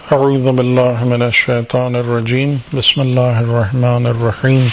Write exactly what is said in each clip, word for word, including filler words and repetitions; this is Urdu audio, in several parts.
اعوذ باللہ من الشیطان الرجیم بسم اللہ الرحمن الرحیم.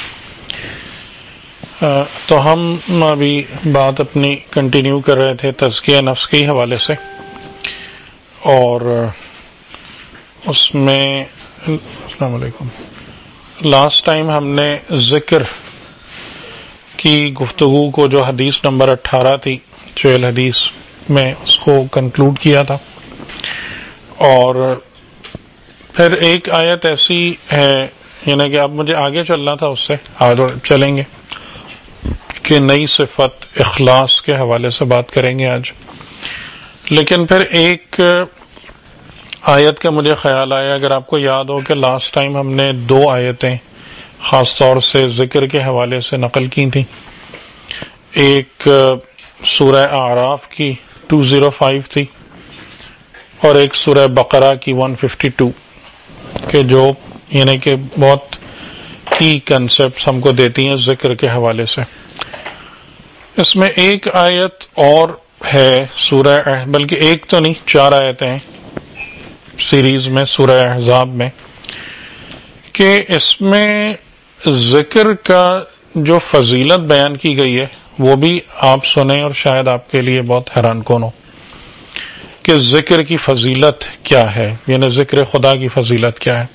تو ہم ابھی بات اپنی کنٹینیو کر رہے تھے تزکیہ نفس کے حوالے سے، اور اس میں السلام علیکم لاسٹ ٹائم ہم نے ذکر کی گفتگو کو جو حدیث نمبر اٹھارہ تھی چویل حدیث میں اس کو کنکلوڈ کیا تھا، اور پھر ایک آیت ایسی ہے، یعنی کہ اب مجھے آگے چلنا تھا، اس سے آگے چلیں گے کہ نئی صفت اخلاص کے حوالے سے بات کریں گے آج. لیکن پھر ایک آیت کا مجھے خیال آیا، اگر آپ کو یاد ہو کہ لاسٹ ٹائم ہم نے دو آیتیں خاص طور سے ذکر کے حوالے سے نقل کی تھیں. ایک سورہ اعراف کی دو سو پانچ تھی، اور ایک سورہ بقرہ کی ایک سو باون کہ جو یعنی کہ بہت کی کنسپٹس ہم کو دیتی ہیں ذکر کے حوالے سے. اس میں ایک آیت اور ہے سورہ، بلکہ ایک تو نہیں، چار آیتیں ہیں سیریز میں سورہ احزاب میں، کہ اس میں ذکر کا جو فضیلت بیان کی گئی ہے وہ بھی آپ سنیں، اور شاید آپ کے لیے بہت حیران کن ہو کہ ذکر کی فضیلت کیا ہے، یعنی ذکر خدا کی فضیلت کیا ہے.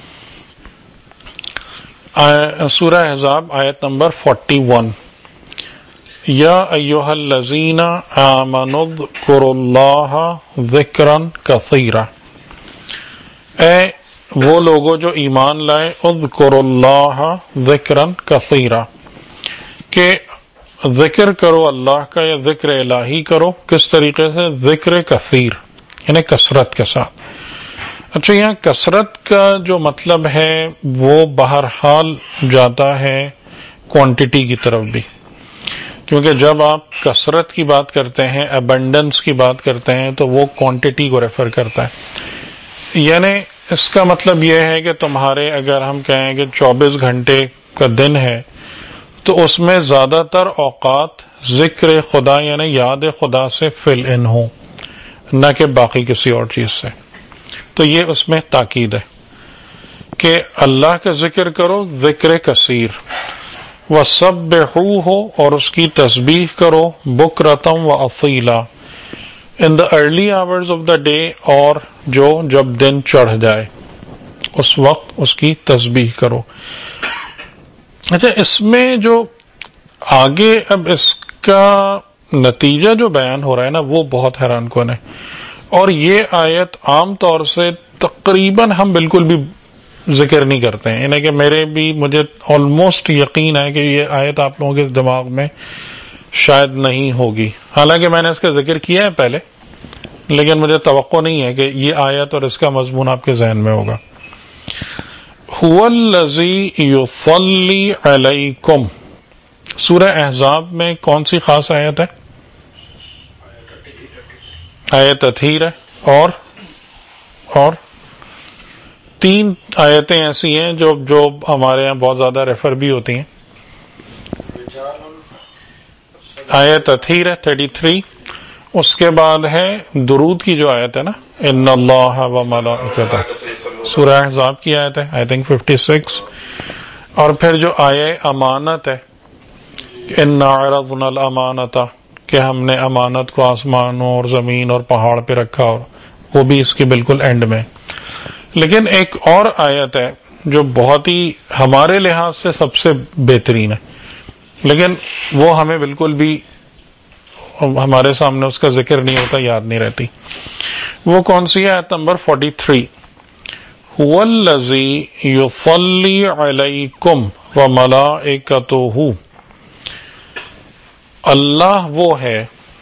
سورہ احزاب آیت نمبر اکتالیس، یا ایھا الذین آمنوا اذکروا اللہ ذکرا کثیرا، اے وہ لوگوں جو ایمان لائے، اذکروا اللہ ذکرا کثیرا، کہ ذکر کرو اللہ کا یا ذکر الہی کرو. کس طریقے سے؟ ذکر کثیر، یعنی کثرت کے ساتھ. اچھا، یہاں کثرت کا جو مطلب ہے وہ بہرحال جاتا ہے کوانٹٹی کی طرف بھی، کیونکہ جب آپ کثرت کی بات کرتے ہیں، ابنڈنس کی بات کرتے ہیں، تو وہ کوانٹٹی کو ریفر کرتا ہے. یعنی اس کا مطلب یہ ہے کہ تمہارے اگر ہم کہیں کہ چوبیس گھنٹے کا دن ہے، تو اس میں زیادہ تر اوقات ذکر خدا یعنی یاد خدا سے فل ان ہوں، نہ کہ باقی کسی اور چیز سے. تو یہ اس میں تاکید ہے کہ اللہ کا ذکر کرو، ذکر کثیر. وَسَبِّحُوهُ، اور اس کی تسبیح کرو، بُکْرَةً وَأَصِیلًا، in the early hours of the day, اور جو جب دن چڑھ جائے اس وقت اس کی تسبیح کرو. اچھا، اس میں جو آگے اب اس کا نتیجہ جو بیان ہو رہا ہے نا، وہ بہت حیران کن ہے. اور یہ آیت عام طور سے تقریباً ہم بالکل بھی ذکر نہیں کرتے ہیں، یعنی کہ میرے بھی مجھے آلموسٹ یقین ہے کہ یہ آیت آپ لوگوں کے دماغ میں شاید نہیں ہوگی، حالانکہ میں نے اس کا ذکر کیا ہے پہلے، لیکن مجھے توقع نہیں ہے کہ یہ آیت اور اس کا مضمون آپ کے ذہن میں ہوگا. هو الذی یصلی علیکم، سورہ احزاب میں کون سی خاص آیت ہے؟ آیت تطہیر ہے، اور اور تین آیتیں ایسی ہیں جو جو ہمارے یہاں بہت زیادہ ریفر بھی ہوتی ہیں. آیت تطہیر ہے تینتیس، اس کے بعد ہے درود کی جو آیت ہے نا، ان اللہ و ملائکتہ، سورہ احزاب کی آیت ہے آئی تھنک چھپن، اور پھر جو آیہ امانت ہے، انا عرضنا الامانۃ، کہ ہم نے امانت کو آسمانوں اور زمین اور پہاڑ پہ رکھا، اور وہ بھی اس کے بالکل اینڈ میں. لیکن ایک اور آیت ہے جو بہت ہی ہمارے لحاظ سے سب سے بہترین ہے، لیکن وہ ہمیں بالکل بھی ہمارے سامنے اس کا ذکر نہیں ہوتا، یاد نہیں رہتی. وہ کون سی ہے؟ آیت نمبر تینتالیس، هو الذی یصلی علیکم وملائکتہ، اللہ وہ ہے،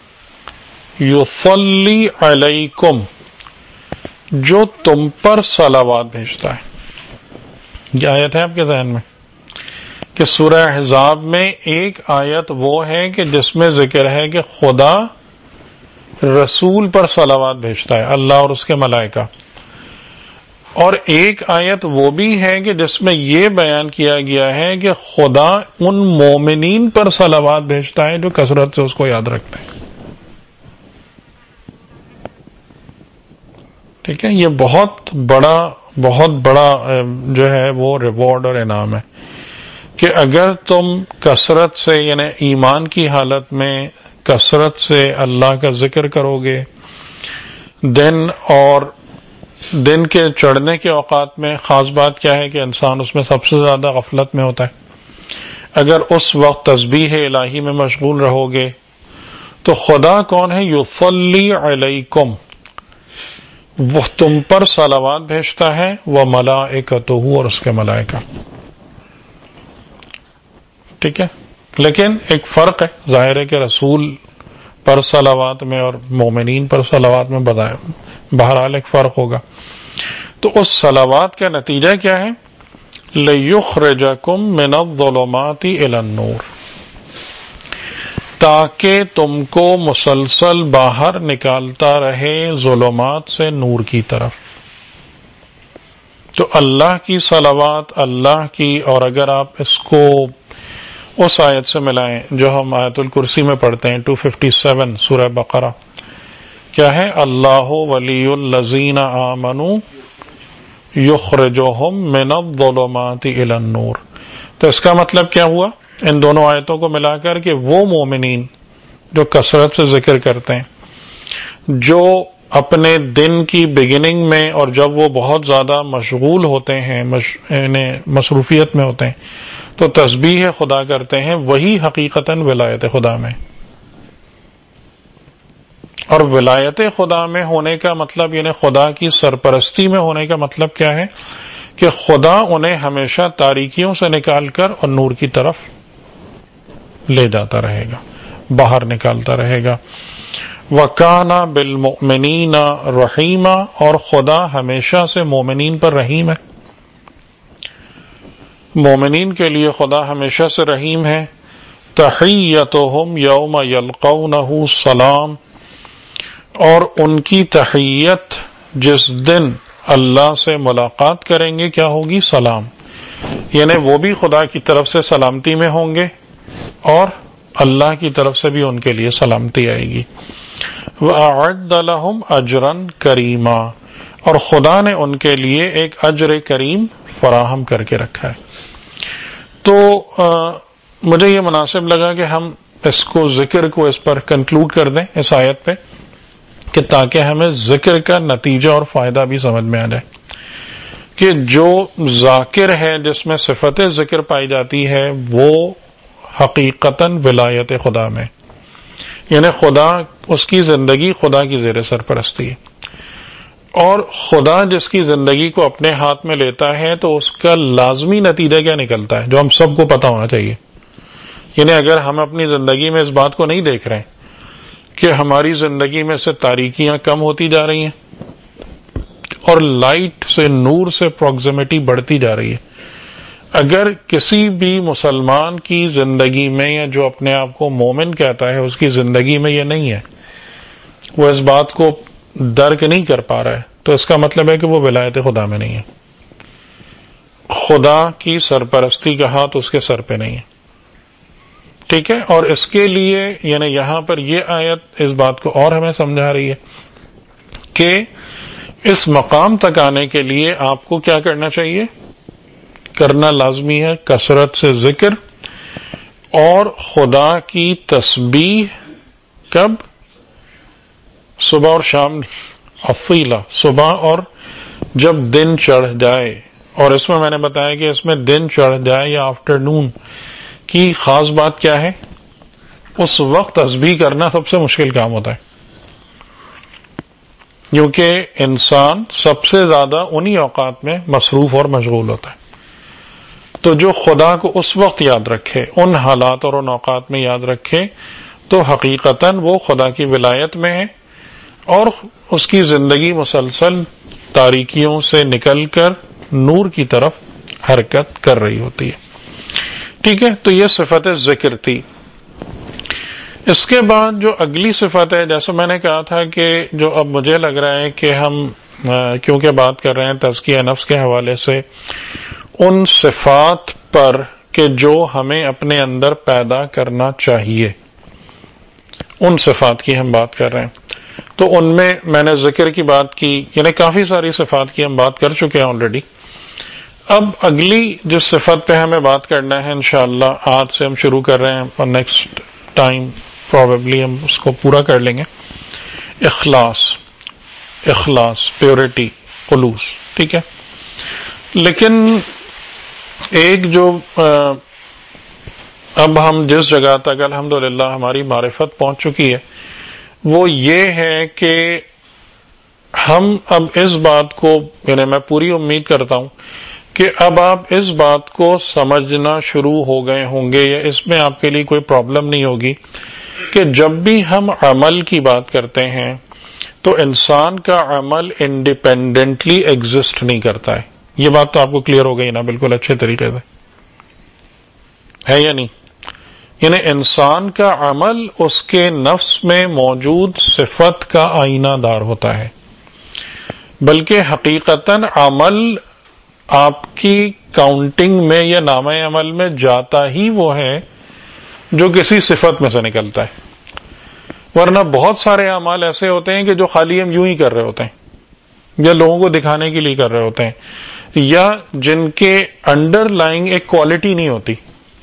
یصلی علیکم، جو تم پر صلوات بھیجتا ہے. یہ آیت ہے آپ کے ذہن میں کہ سورہ احزاب میں ایک آیت وہ ہے کہ جس میں ذکر ہے کہ خدا رسول پر صلوات بھیجتا ہے، اللہ اور اس کے ملائکہ. اور ایک آیت وہ بھی ہے کہ جس میں یہ بیان کیا گیا ہے کہ خدا ان مومنین پر صلوات بھیجتا ہے جو کثرت سے اس کو یاد رکھتے ہیں. ٹھیک ہے، یہ بہت بڑا بہت بڑا جو ہے وہ ریوارڈ اور انعام ہے کہ اگر تم کثرت سے یعنی ایمان کی حالت میں کثرت سے اللہ کا ذکر کرو گے، دن اور دن کے چڑھنے کے اوقات میں خاص بات کیا ہے کہ انسان اس میں سب سے زیادہ غفلت میں ہوتا ہے، اگر اس وقت تسبیح الہی میں مشغول رہو گے تو خدا کون ہے؟ یصلی علیکم، وہ تم پر صلوات بھیجتا ہے، وملائکتہ، اور اس کے ملائکہ. ٹھیک ہے، لیکن ایک فرق ہے، ظاہر ہے کہ رسول پر صلوات میں اور مومنین پر صلوات میں بہرحال ایک فرق ہوگا. تو اس صلوات کا نتیجہ کیا ہے؟ لِيُخْرِجَكُم مِّنَ الظُّلُمَاتِ إِلَى النُّورِ، تاکہ تم کو مسلسل باہر نکالتا رہے ظلمات سے نور کی طرف. تو اللہ کی صلوات اللہ کی، اور اگر آپ اس کو اس آیت سے ملائیں جو ہم آیت الکرسی میں پڑھتے ہیں دو سو سیون سورہ بقرہ، کیا ہے؟ اللہ ولی الذین آمنوا یخرجہم من الظلمات الی النور. تو اس کا مطلب کیا ہوا ان دونوں آیتوں کو ملا کر کہ وہ مومنین جو کثرت سے ذکر کرتے ہیں، جو اپنے دن کی بگننگ میں اور جب وہ بہت زیادہ مشغول ہوتے ہیں، مش... یعنی مصروفیت میں ہوتے ہیں تو تسبیح خدا کرتے ہیں، وہی حقیقتاً ولایت خدا میں. اور ولایت خدا میں ہونے کا مطلب یعنی خدا کی سرپرستی میں ہونے کا مطلب کیا ہے کہ خدا انہیں ہمیشہ تاریکیوں سے نکال کر اور نور کی طرف لے جاتا رہے گا، باہر نکالتا رہے گا. وَكَانَ بِالْمُؤْمِنِينَ رَحِيمًا، اور خدا ہمیشہ سے مومنین پر رحیم ہے، مومنین کے لیے خدا ہمیشہ سے رحیم ہے. تحیتہم یوم یلقونہ سلام، اور ان کی تحیت جس دن اللہ سے ملاقات کریں گے کیا ہوگی؟ سلام. یعنی وہ بھی خدا کی طرف سے سلامتی میں ہوں گے اور اللہ کی طرف سے بھی ان کے لیے سلامتی آئے گی. وَأَعَدَّ لَهُمْ أَجْرًا كَرِيمًا، اور خدا نے ان کے لیے ایک اجر کریم فراہم کر کے رکھا ہے. تو آ, مجھے یہ مناسب لگا کہ ہم اس کو ذکر کو اس پر کنکلوڈ کر دیں اس آیت پہ، کہ تاکہ ہمیں ذکر کا نتیجہ اور فائدہ بھی سمجھ میں آ جائے کہ جو ذاکر ہے جس میں صفت ذکر پائی جاتی ہے وہ حقیقتاً ولایت خدا میں، یعنی خدا اس کی زندگی خدا کی زیر سرپرستی ہے، اور خدا جس کی زندگی کو اپنے ہاتھ میں لیتا ہے تو اس کا لازمی نتیجہ کیا نکلتا ہے جو ہم سب کو پتا ہونا چاہیے. یعنی اگر ہم اپنی زندگی میں اس بات کو نہیں دیکھ رہے کہ ہماری زندگی میں سے تاریکیاں کم ہوتی جا رہی ہیں اور لائٹ سے نور سے پروگزیمیٹی بڑھتی جا رہی ہے، اگر کسی بھی مسلمان کی زندگی میں یا جو اپنے آپ کو مومن کہتا ہے اس کی زندگی میں یہ نہیں ہے، وہ اس بات کو درک نہیں کر پا رہا ہے، تو اس کا مطلب ہے کہ وہ ولایت خدا میں نہیں ہے، خدا کی سرپرستی کا ہاتھ اس کے سر پہ نہیں ہے. ٹھیک ہے، اور اس کے لیے یعنی یہاں پر یہ آیت اس بات کو اور ہمیں سمجھا رہی ہے کہ اس مقام تک آنے کے لیے آپ کو کیا کرنا چاہیے، کرنا لازمی ہے کثرت سے ذکر اور خدا کی تسبیح. کب؟ صبح اور شام، افیلا، صبح اور جب دن چڑھ جائے. اور اس میں میں نے بتایا کہ اس میں دن چڑھ جائے یا آفٹرنون کی خاص بات کیا ہے، اس وقت تسبیح کرنا سب سے مشکل کام ہوتا ہے، کیونکہ انسان سب سے زیادہ انہی اوقات میں مصروف اور مشغول ہوتا ہے. تو جو خدا کو اس وقت یاد رکھے، ان حالات اور ان اوقات میں یاد رکھے، تو حقیقتاً وہ خدا کی ولایت میں ہے اور اس کی زندگی مسلسل تاریکیوں سے نکل کر نور کی طرف حرکت کر رہی ہوتی ہے. ٹھیک ہے، تو یہ صفت ذکر تھی. اس کے بعد جو اگلی صفت ہے، جیسے میں نے کہا تھا کہ جو اب مجھے لگ رہا ہے کہ ہم کیونکہ بات کر رہے ہیں تزکیہ نفس کے حوالے سے ان صفات پر کہ جو ہمیں اپنے اندر پیدا کرنا چاہیے، ان صفات کی ہم بات کر رہے ہیں. تو ان میں میں نے ذکر کی بات کی، یعنی کافی ساری صفات کی ہم بات کر چکے ہیں آلریڈی. اب اگلی جس صفت پہ ہمیں بات کرنا ہے انشاءاللہ آج سے ہم شروع کر رہے ہیں اور نیکسٹ ٹائم پروبیبلی ہم اس کو پورا کر لیں گے، اخلاص. اخلاص، پیورٹی، خلوص. ٹھیک ہے. لیکن ایک جو اب ہم جس جگہ تک الحمدللہ ہماری معرفت پہنچ چکی ہے وہ یہ ہے کہ ہم اب اس بات کو، یعنی میں پوری امید کرتا ہوں کہ اب آپ اس بات کو سمجھنا شروع ہو گئے ہوں گے، یا اس میں آپ کے لیے کوئی پرابلم نہیں ہوگی کہ جب بھی ہم عمل کی بات کرتے ہیں تو انسان کا عمل انڈیپینڈنٹلی ایگزسٹ نہیں کرتا ہے. یہ بات تو آپ کو کلیئر ہو گئی نا بالکل اچھے طریقے سے، ہے یا نہیں؟ یعنی انسان کا عمل اس کے نفس میں موجود صفت کا آئینہ دار ہوتا ہے، بلکہ حقیقتاً عمل آپ کی کاؤنٹنگ میں یا نامہ عمل میں جاتا ہی وہ ہے جو کسی صفت میں سے نکلتا ہے. ورنہ بہت سارے اعمال ایسے ہوتے ہیں کہ جو خالی ہم یوں ہی کر رہے ہوتے ہیں یا لوگوں کو دکھانے کے لیے کر رہے ہوتے ہیں، یا جن کے انڈر لائنگ ایک کوالٹی نہیں ہوتی.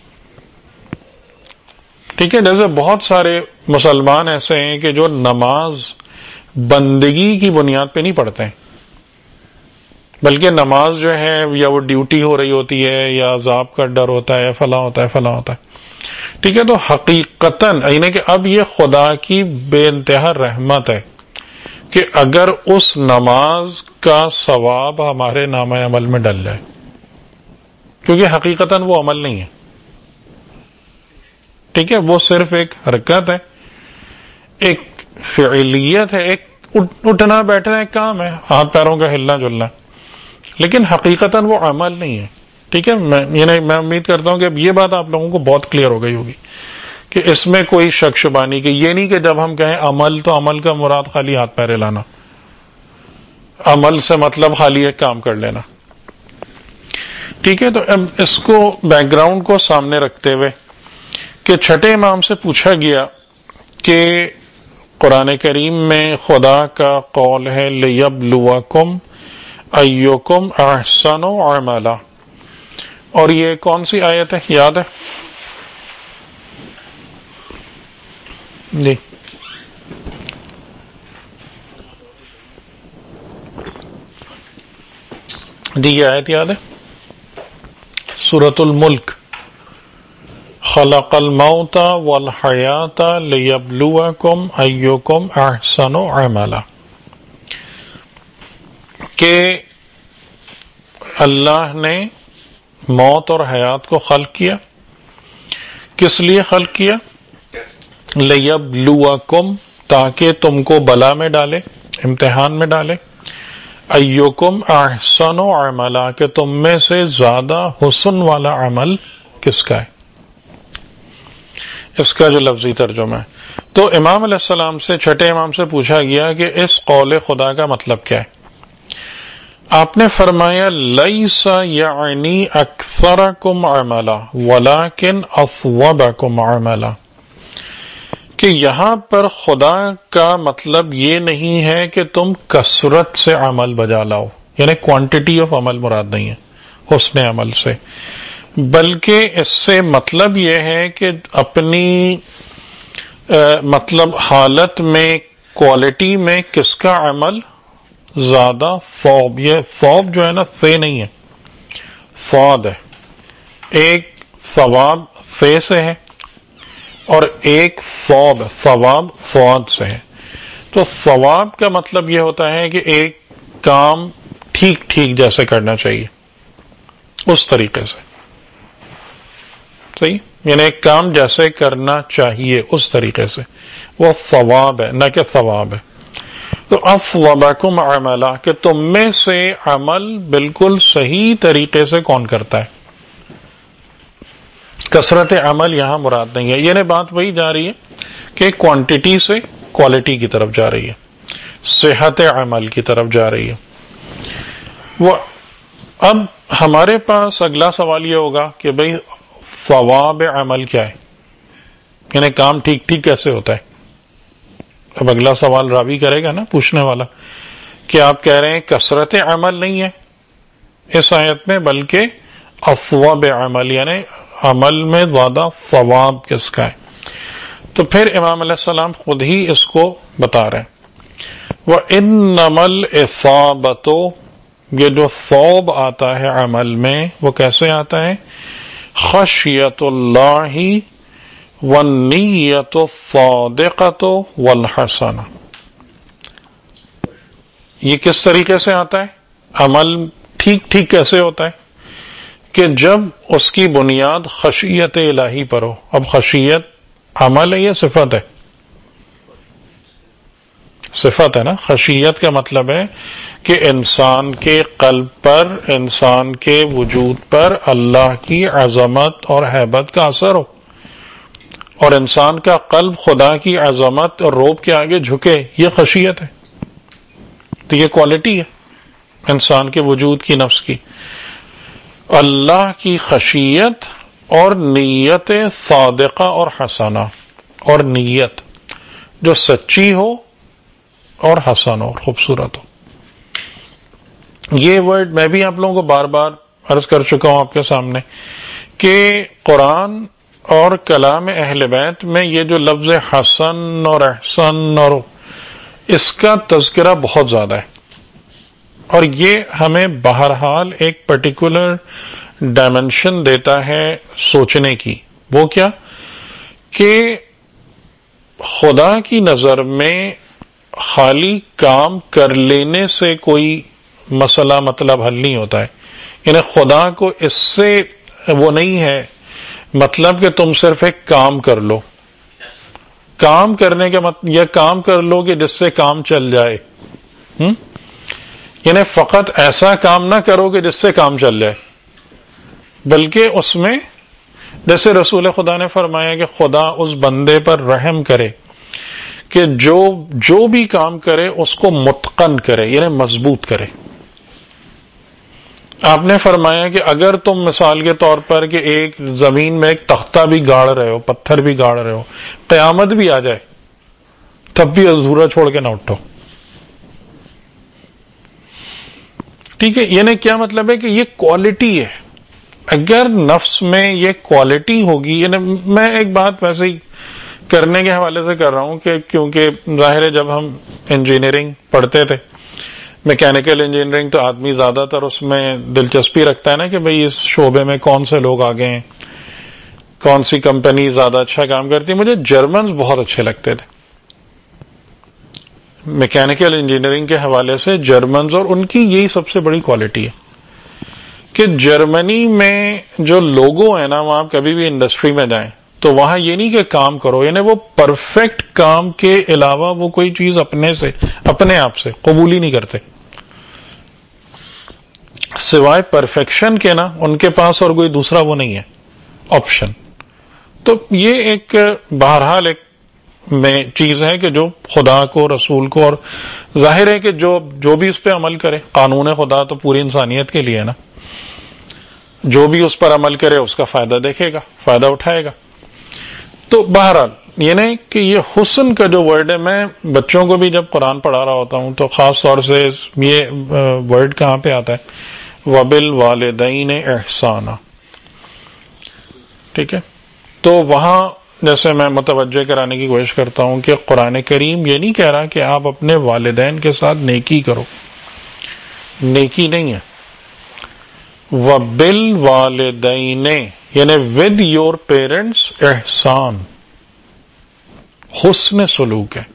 ٹھیک ہے. جیسے بہت سارے مسلمان ایسے ہیں کہ جو نماز بندگی کی بنیاد پہ نہیں پڑھتے ہیں، بلکہ نماز جو ہے یا وہ ڈیوٹی ہو رہی ہوتی ہے یا عذاب کا ڈر ہوتا ہے یا فلاں ہوتا ہے فلاں ہوتا ہے. ٹھیک ہے. تو حقیقتاً یعنی کہ اب یہ خدا کی بے انتہا رحمت ہے کہ اگر اس نماز کا ثواب ہمارے نامہ عمل میں ڈل جائے، کیونکہ حقیقتاً وہ عمل نہیں ہے. ٹھیک ہے. وہ صرف ایک حرکت ہے، ایک فعلیت ہے، ایک اٹھنا بیٹھنا ایک کام ہے، ہاتھ پیروں کا ہلنا جلنا، لیکن حقیقتاً وہ عمل نہیں ہے. ٹھیک ہے. میں یعنی میں امید کرتا ہوں کہ اب یہ بات آپ لوگوں کو بہت کلیئر ہو گئی ہوگی کہ اس میں کوئی شک شبہ نہیں کہ یہ نہیں کہ جب ہم کہیں عمل تو عمل کا مراد خالی ہاتھ پیر ہلانا، عمل سے مطلب خالی ایک کام کر لینا. ٹھیک ہے. تو اب اس کو بیک گراؤنڈ کو سامنے رکھتے ہوئے کہ چھٹے امام سے پوچھا گیا کہ قرآن کریم میں خدا کا قول ہے لِيَبْلُوَكُمْ أَيُّكُمْ أَحْسَنُ عَمَلًا، اور یہ کون سی آیت ہے یاد ہے؟ جی جی یہ آیت یاد ہے؟ سورۃ الملک، خلق الموت والحیات لیبلوکم ایکم احسن عملا، کہ اللہ نے موت اور حیات کو خلق کیا. کس لیے خلق کیا؟ لیبلوکم، تاکہ تم کو بلا میں ڈالے، امتحان میں ڈالے. ایکم احسن عملا، کہ تم میں سے زیادہ حسن والا عمل کس کا ہے. اس کا جو لفظی ترجمہ ہے. تو امام علیہ السلام سے، چھٹے امام سے پوچھا گیا کہ اس قول خدا کا مطلب کیا ہے. آپ نے فرمایا لیس یعنی اکثرکم عملا ولکن اصوبکم عملا، کہ یہاں پر خدا کا مطلب یہ نہیں ہے کہ تم کثرت سے عمل بجا لاؤ، یعنی کوانٹٹی آف عمل مراد نہیں ہے حسن عمل سے، بلکہ اس سے مطلب یہ ہے کہ اپنی مطلب حالت میں، کوالٹی میں کس کا عمل زیادہ فوب. یہ فوب جو ہے نا فے نہیں ہے، فواد ہے. ایک ثواب فے سے ہے اور ایک فوب ثواب فواد سے ہے. تو ثواب کا مطلب یہ ہوتا ہے کہ ایک کام ٹھیک ٹھیک جیسے کرنا چاہیے اس طریقے سے، صحیح، یعنی ایک کام جیسے کرنا چاہیے اس طریقے سے، وہ ثواب ہے نہ کہ ثواب ہے. تو اصوبکم عملا، کہ تم میں سے عمل بالکل صحیح طریقے سے کون کرتا ہے. کثرت عمل یہاں مراد نہیں ہے، یعنی بات وہی جا رہی ہے کہ کوانٹٹی سے کوالٹی کی طرف جا رہی ہے، صحت عمل کی طرف جا رہی ہے. وہ اب ہمارے پاس اگلا سوال یہ ہوگا کہ بھئی ثواب عمل کیا ہے، یعنی کام ٹھیک ٹھیک کیسے ہوتا ہے. اب اگلا سوال راوی کرے گا نا پوچھنے والا کہ آپ کہہ رہے ہیں کثرت عمل نہیں ہے اس آیت میں بلکہ اثواب عمل، یعنی عمل میں زیادہ ثواب کس کا ہے؟ تو پھر امام علیہ السلام خود ہی اس کو بتا رہے ہیں وَإِنَّمَا الْإِصَابَةُ، یہ جو ثواب آتا ہے عمل میں وہ کیسے آتا ہے؟ خشیت اللہ والنیت الصادقۃ والحسنہ، یہ کس طریقے سے آتا ہے؟ عمل ٹھیک ٹھیک کیسے ہوتا ہے؟ کہ جب اس کی بنیاد خشیت الہی پر ہو۔ اب خشیت عمل ہے یا صفت ہے؟ صفت ہے نا۔ خشیت کا مطلب ہے کہ انسان کے قلب پر، انسان کے وجود پر اللہ کی عظمت اور ہیبت کا اثر ہو، اور انسان کا قلب خدا کی عظمت اور روب کے آگے جھکے، یہ خشیت ہے۔ تو یہ کوالٹی ہے انسان کے وجود کی، نفس کی، اللہ کی خشیت اور نیت صادقہ اور حسنہ، اور نیت جو سچی ہو اور حسن اور خوبصورت ہو۔ یہ ورڈ میں بھی آپ لوگوں کو بار بار عرض کر چکا ہوں آپ کے سامنے کہ قرآن اور کلام اہل بیت میں یہ جو لفظ حسن اور احسن اور اس کا تذکرہ بہت زیادہ ہے، اور یہ ہمیں بہرحال ایک پرٹیکولر ڈائمنشن دیتا ہے سوچنے کی۔ وہ کیا؟ کہ خدا کی نظر میں خالی کام کر لینے سے کوئی مسئلہ مطلب حل نہیں ہوتا ہے، یعنی خدا کو اس سے وہ نہیں ہے مطلب کہ تم صرف ایک کام کر لو، کام کرنے کا مطلب یا کام کر لو کہ جس سے کام چل جائے، ہم؟ یعنی فقط ایسا کام نہ کرو کہ جس سے کام چل جائے، بلکہ اس میں جیسے رسول خدا نے فرمایا کہ خدا اس بندے پر رحم کرے کہ جو جو بھی کام کرے اس کو متقن کرے، یعنی مضبوط کرے۔ آپ نے فرمایا کہ اگر تم مثال کے طور پر کہ ایک زمین میں ایک تختہ بھی گاڑ رہے ہو، پتھر بھی گاڑ رہے ہو، قیامت بھی آ جائے تب بھی ادھورا چھوڑ کے نہ اٹھو، ٹھیک ہے؟ یعنی کیا مطلب ہے کہ یہ کوالٹی ہے۔ اگر نفس میں یہ کوالٹی ہوگی، یعنی میں ایک بات ویسے ہی کرنے کے حوالے سے کر رہا ہوں کہ کیونکہ ظاہر ہے جب ہم انجینئرنگ پڑھتے تھے، میکینیکل انجینئرنگ، تو آدمی زیادہ تر اس میں دلچسپی رکھتا ہے نا کہ بھئی اس شعبے میں کون سے لوگ آگے ہیں، کون سی کمپنی زیادہ اچھا کام کرتی ہے۔ مجھے جرمنز بہت اچھے لگتے تھے میکینیکل انجینئرنگ کے حوالے سے، جرمنز، اور ان کی یہی سب سے بڑی کوالٹی ہے کہ جرمنی میں جو لوگوں ہیں نا، وہاں کبھی بھی انڈسٹری میں جائیں تو وہاں یہ نہیں کہ کام کرو، یعنی وہ پرفیکٹ کام کے علاوہ وہ کوئی چیز اپنے سے اپنے آپ سے قبول ہی نہیں کرتے، سوائے پرفیکشن کے نا ان کے پاس اور کوئی دوسرا وہ نہیں ہے آپشن۔ تو یہ ایک بہرحال ایک میں چیز ہے کہ جو خدا کو، رسول کو، اور ظاہر ہے کہ جو جو بھی اس پہ عمل کرے، قانون خدا تو پوری انسانیت کے لیے ہے نا، جو بھی اس پر عمل کرے اس کا فائدہ دیکھے گا، فائدہ اٹھائے گا۔ تو بہرحال یعنی کہ یہ حسن کا جو ورڈ ہے، میں بچوں کو بھی جب قرآن پڑھا رہا ہوتا ہوں تو خاص طور سے یہ ورڈ کہاں پہ آتا ہے؟ وَبِالْوَالِدَيْنِ احسانا، ٹھیک ہے؟ تو وہاں جیسے میں متوجہ کرانے کی کوشش کرتا ہوں کہ قرآن کریم یہ نہیں کہہ رہا کہ آپ اپنے والدین کے ساتھ نیکی کرو، نیکی نہیں ہے۔ وَبِالْوَالِدَيْنِ یعنی ود یور پیرنٹس احسان، حسن سلوک ہے،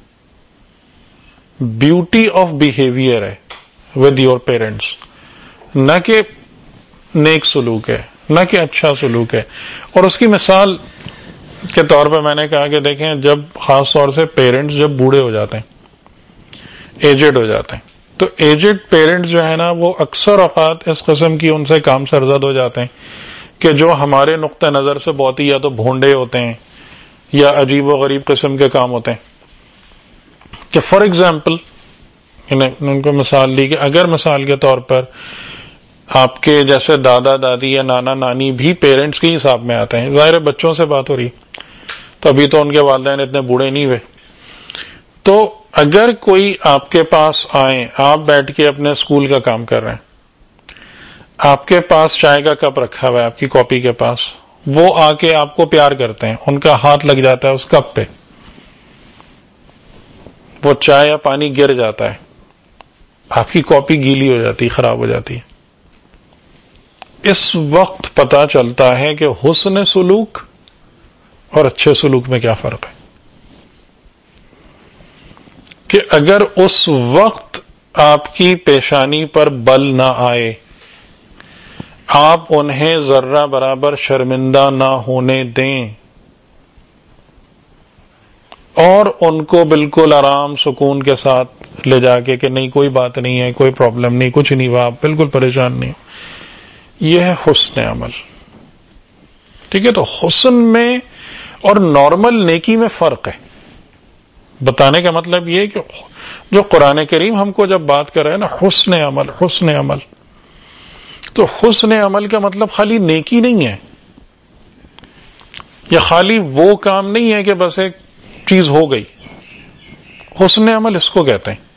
بیوٹی آف بیہیویئر ہے ود یور پیرنٹس، نہ کہ نیک سلوک ہے، نہ کہ اچھا سلوک ہے۔ اور اس کی مثال کے طور پہ میں نے کہا کہ دیکھیں جب خاص طور سے پیرنٹس جب بوڑھے ہو جاتے ہیں، ایجڈ ہو جاتے ہیں، تو ایجڈ پیرنٹس جو ہے نا وہ اکثر اوقات اس قسم کی ان سے کام سرزد ہو جاتے ہیں کہ جو ہمارے نقطہ نظر سے بہت ہی یا تو بھونڈے ہوتے ہیں یا عجیب و غریب قسم کے کام ہوتے ہیں۔ کہ فار ایگزامپل ان کو مثال دی کہ اگر مثال کے طور پر آپ کے جیسے دادا دادی یا نانا نانی بھی پیرنٹس کے حساب میں آتے ہیں، ظاہر بچوں سے بات ہو رہی، تو ابھی تو ان کے والدین اتنے بوڑھے نہیں ہوئے، تو اگر کوئی آپ کے پاس آئے، آپ بیٹھ کے اپنے اسکول کا کام کر رہے ہیں، آپ کے پاس چائے کا کپ رکھا ہوا ہے آپ کی کاپی کے پاس، وہ آ کے آپ کو پیار کرتے ہیں، ان کا ہاتھ لگ جاتا ہے اس کپ پہ، وہ چائے یا پانی گر جاتا ہے، آپ کی کاپی گیلی ہو جاتی، خراب ہو جاتی ہے۔ اس وقت پتا چلتا ہے کہ حسن سلوک اور اچھے سلوک میں کیا فرق ہے، کہ اگر اس وقت آپ کی پیشانی پر بل نہ آئے، آپ انہیں ذرہ برابر شرمندہ نہ ہونے دیں اور ان کو بالکل آرام سکون کے ساتھ لے جا کے کہ نہیں کوئی بات نہیں ہے، کوئی پرابلم نہیں، کچھ نہیں ہوا، آپ بالکل پریشان نہیں، یہ ہے حسن عمل۔ ٹھیک ہے، تو حسن میں اور نارمل نیکی میں فرق ہے۔ بتانے کا مطلب یہ کہ جو قرآن کریم ہم کو جب بات کر رہے ہیں نا حسن عمل، حسن عمل، تو حسن عمل کا مطلب خالی نیکی نہیں ہے، یا خالی وہ کام نہیں ہے کہ بس ایک چیز ہو گئی۔ حسن عمل اس کو کہتے ہیں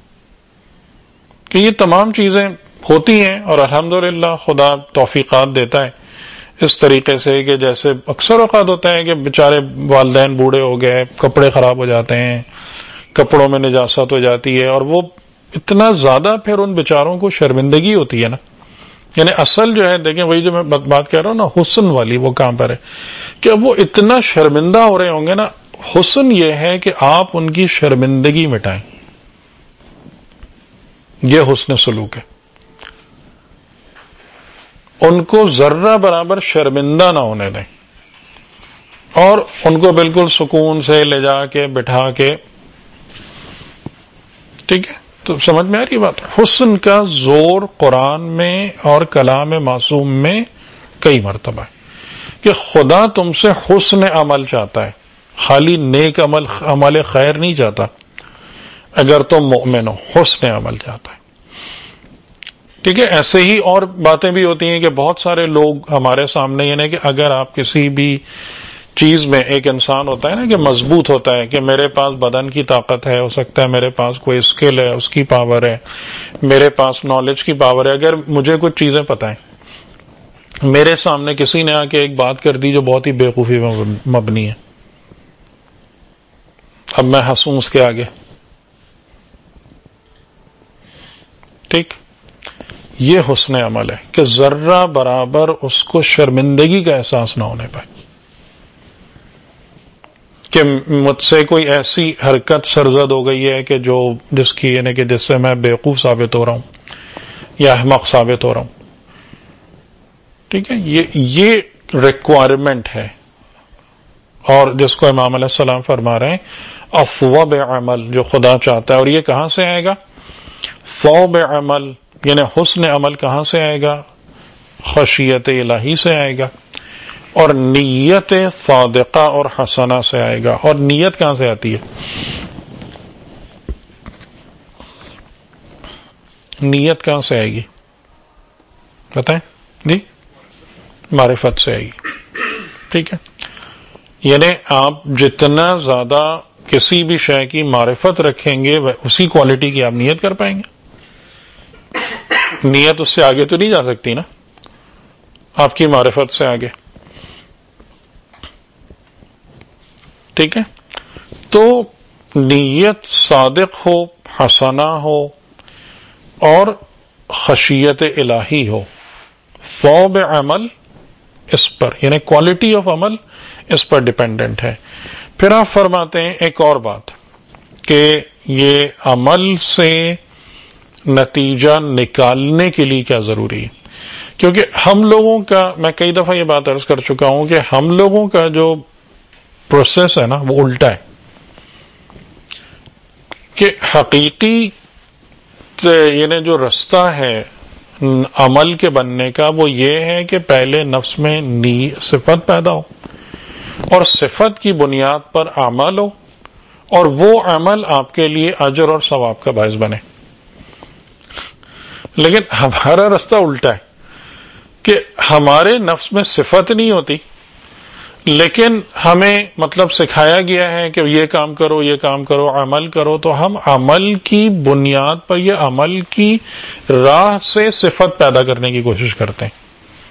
کہ یہ تمام چیزیں ہوتی ہیں، اور الحمدللہ خدا توفیقات دیتا ہے اس طریقے سے کہ جیسے اکثر اوقات ہوتا ہے کہ بیچارے والدین بوڑھے ہو گئے، کپڑے خراب ہو جاتے ہیں، کپڑوں میں نجاست ہو جاتی ہے، اور وہ اتنا زیادہ پھر ان بیچاروں کو شرمندگی ہوتی ہے نا، یعنی اصل جو ہے دیکھیں وہی جو میں بات کہہ رہا ہوں نا حسن والی، وہ کام پر ہے کہ اب وہ اتنا شرمندہ ہو رہے ہوں گے نا، حسن یہ ہے کہ آپ ان کی شرمندگی مٹائیں، یہ حسن سلوک ہے، ان کو ذرہ برابر شرمندہ نہ ہونے دیں اور ان کو بالکل سکون سے لے جا کے بٹھا کے، ٹھیک ہے، تو سمجھ میں آ رہی بات۔ حسن کا زور قرآن میں اور کلام معصوم میں کئی مرتبہ ہے کہ خدا تم سے حسن عمل چاہتا ہے، خالی نیک عمل عمل خیر نہیں چاہتا، اگر تم مومن ہو حسن عمل چاہتا ہے۔ ٹھیک ہے، ایسے ہی اور باتیں بھی ہوتی ہیں کہ بہت سارے لوگ ہمارے سامنے، یعنی کہ اگر آپ کسی بھی چیز میں، ایک انسان ہوتا ہے نا کہ مضبوط ہوتا ہے کہ میرے پاس بدن کی طاقت ہے، ہو سکتا ہے میرے پاس کوئی اسکل ہے، اس کی پاور ہے، میرے پاس نالج کی پاور ہے، اگر مجھے کچھ چیزیں پتہ ہیں، میرے سامنے کسی نے آ کے ایک بات کر دی جو بہت ہی بیوقوفی میں مبنی ہے، اب میں ہنسوں اس کے آگے، ٹھیک، یہ حسن عمل ہے کہ ذرہ برابر اس کو شرمندگی کا احساس نہ ہونے پائے کہ مجھ سے کوئی ایسی حرکت سرزد ہو گئی ہے کہ جو جس کی یعنی کہ جس سے میں بیوقوف ثابت ہو رہا ہوں یا احمق ثابت ہو رہا ہوں۔ ٹھیک ہے، یہ یہ ریکوائرمنٹ ہے، اور جس کو امام علیہ السلام فرما رہے ہیں افوب عمل، جو خدا چاہتا ہے، اور یہ کہاں سے آئے گا؟ فوب عمل، یعنی حسن عمل کہاں سے آئے گا؟ خشیت الہی سے آئے گا، اور نیت صادقہ اور حسنہ سے آئے گا۔ اور نیت کہاں سے آتی ہے؟ نیت کہاں سے آئے گی بتائیں جی؟ معرفت سے آئے گی، ٹھیک ہے، یعنی آپ جتنا زیادہ کسی بھی شے کی معرفت رکھیں گے اسی کوالٹی کی آپ نیت کر پائیں گے۔ نیت اس سے آگے تو نہیں جا سکتی نا، آپ کی معرفت سے آگے، ٹھیک ہے، تو نیت صادق ہو، حسنہ ہو اور خشیت الہی ہو، فوب عمل اس پر یعنی کوالٹی آف عمل اس پر ڈیپینڈنٹ ہے۔ پھر آپ فرماتے ہیں ایک اور بات کہ یہ عمل سے نتیجہ نکالنے کے لیے کیا ضروری ہے، کیونکہ ہم لوگوں کا، میں کئی دفعہ یہ بات عرض کر چکا ہوں کہ ہم لوگوں کا جو پروسیس ہے نا وہ الٹا ہے، کہ حقیقی یعنی جو رستہ ہے عمل کے بننے کا وہ یہ ہے کہ پہلے نفس میں صفت پیدا ہو اور صفت کی بنیاد پر عمل ہو، اور وہ عمل آپ کے لیے اجر اور ثواب کا باعث بنے۔ لیکن ہمارا رستہ الٹا ہے کہ ہمارے نفس میں صفت نہیں ہوتی، لیکن ہمیں مطلب سکھایا گیا ہے کہ یہ کام کرو یہ کام کرو عمل کرو، تو ہم عمل کی بنیاد پر یہ عمل کی راہ سے صفت پیدا کرنے کی کوشش کرتے ہیں،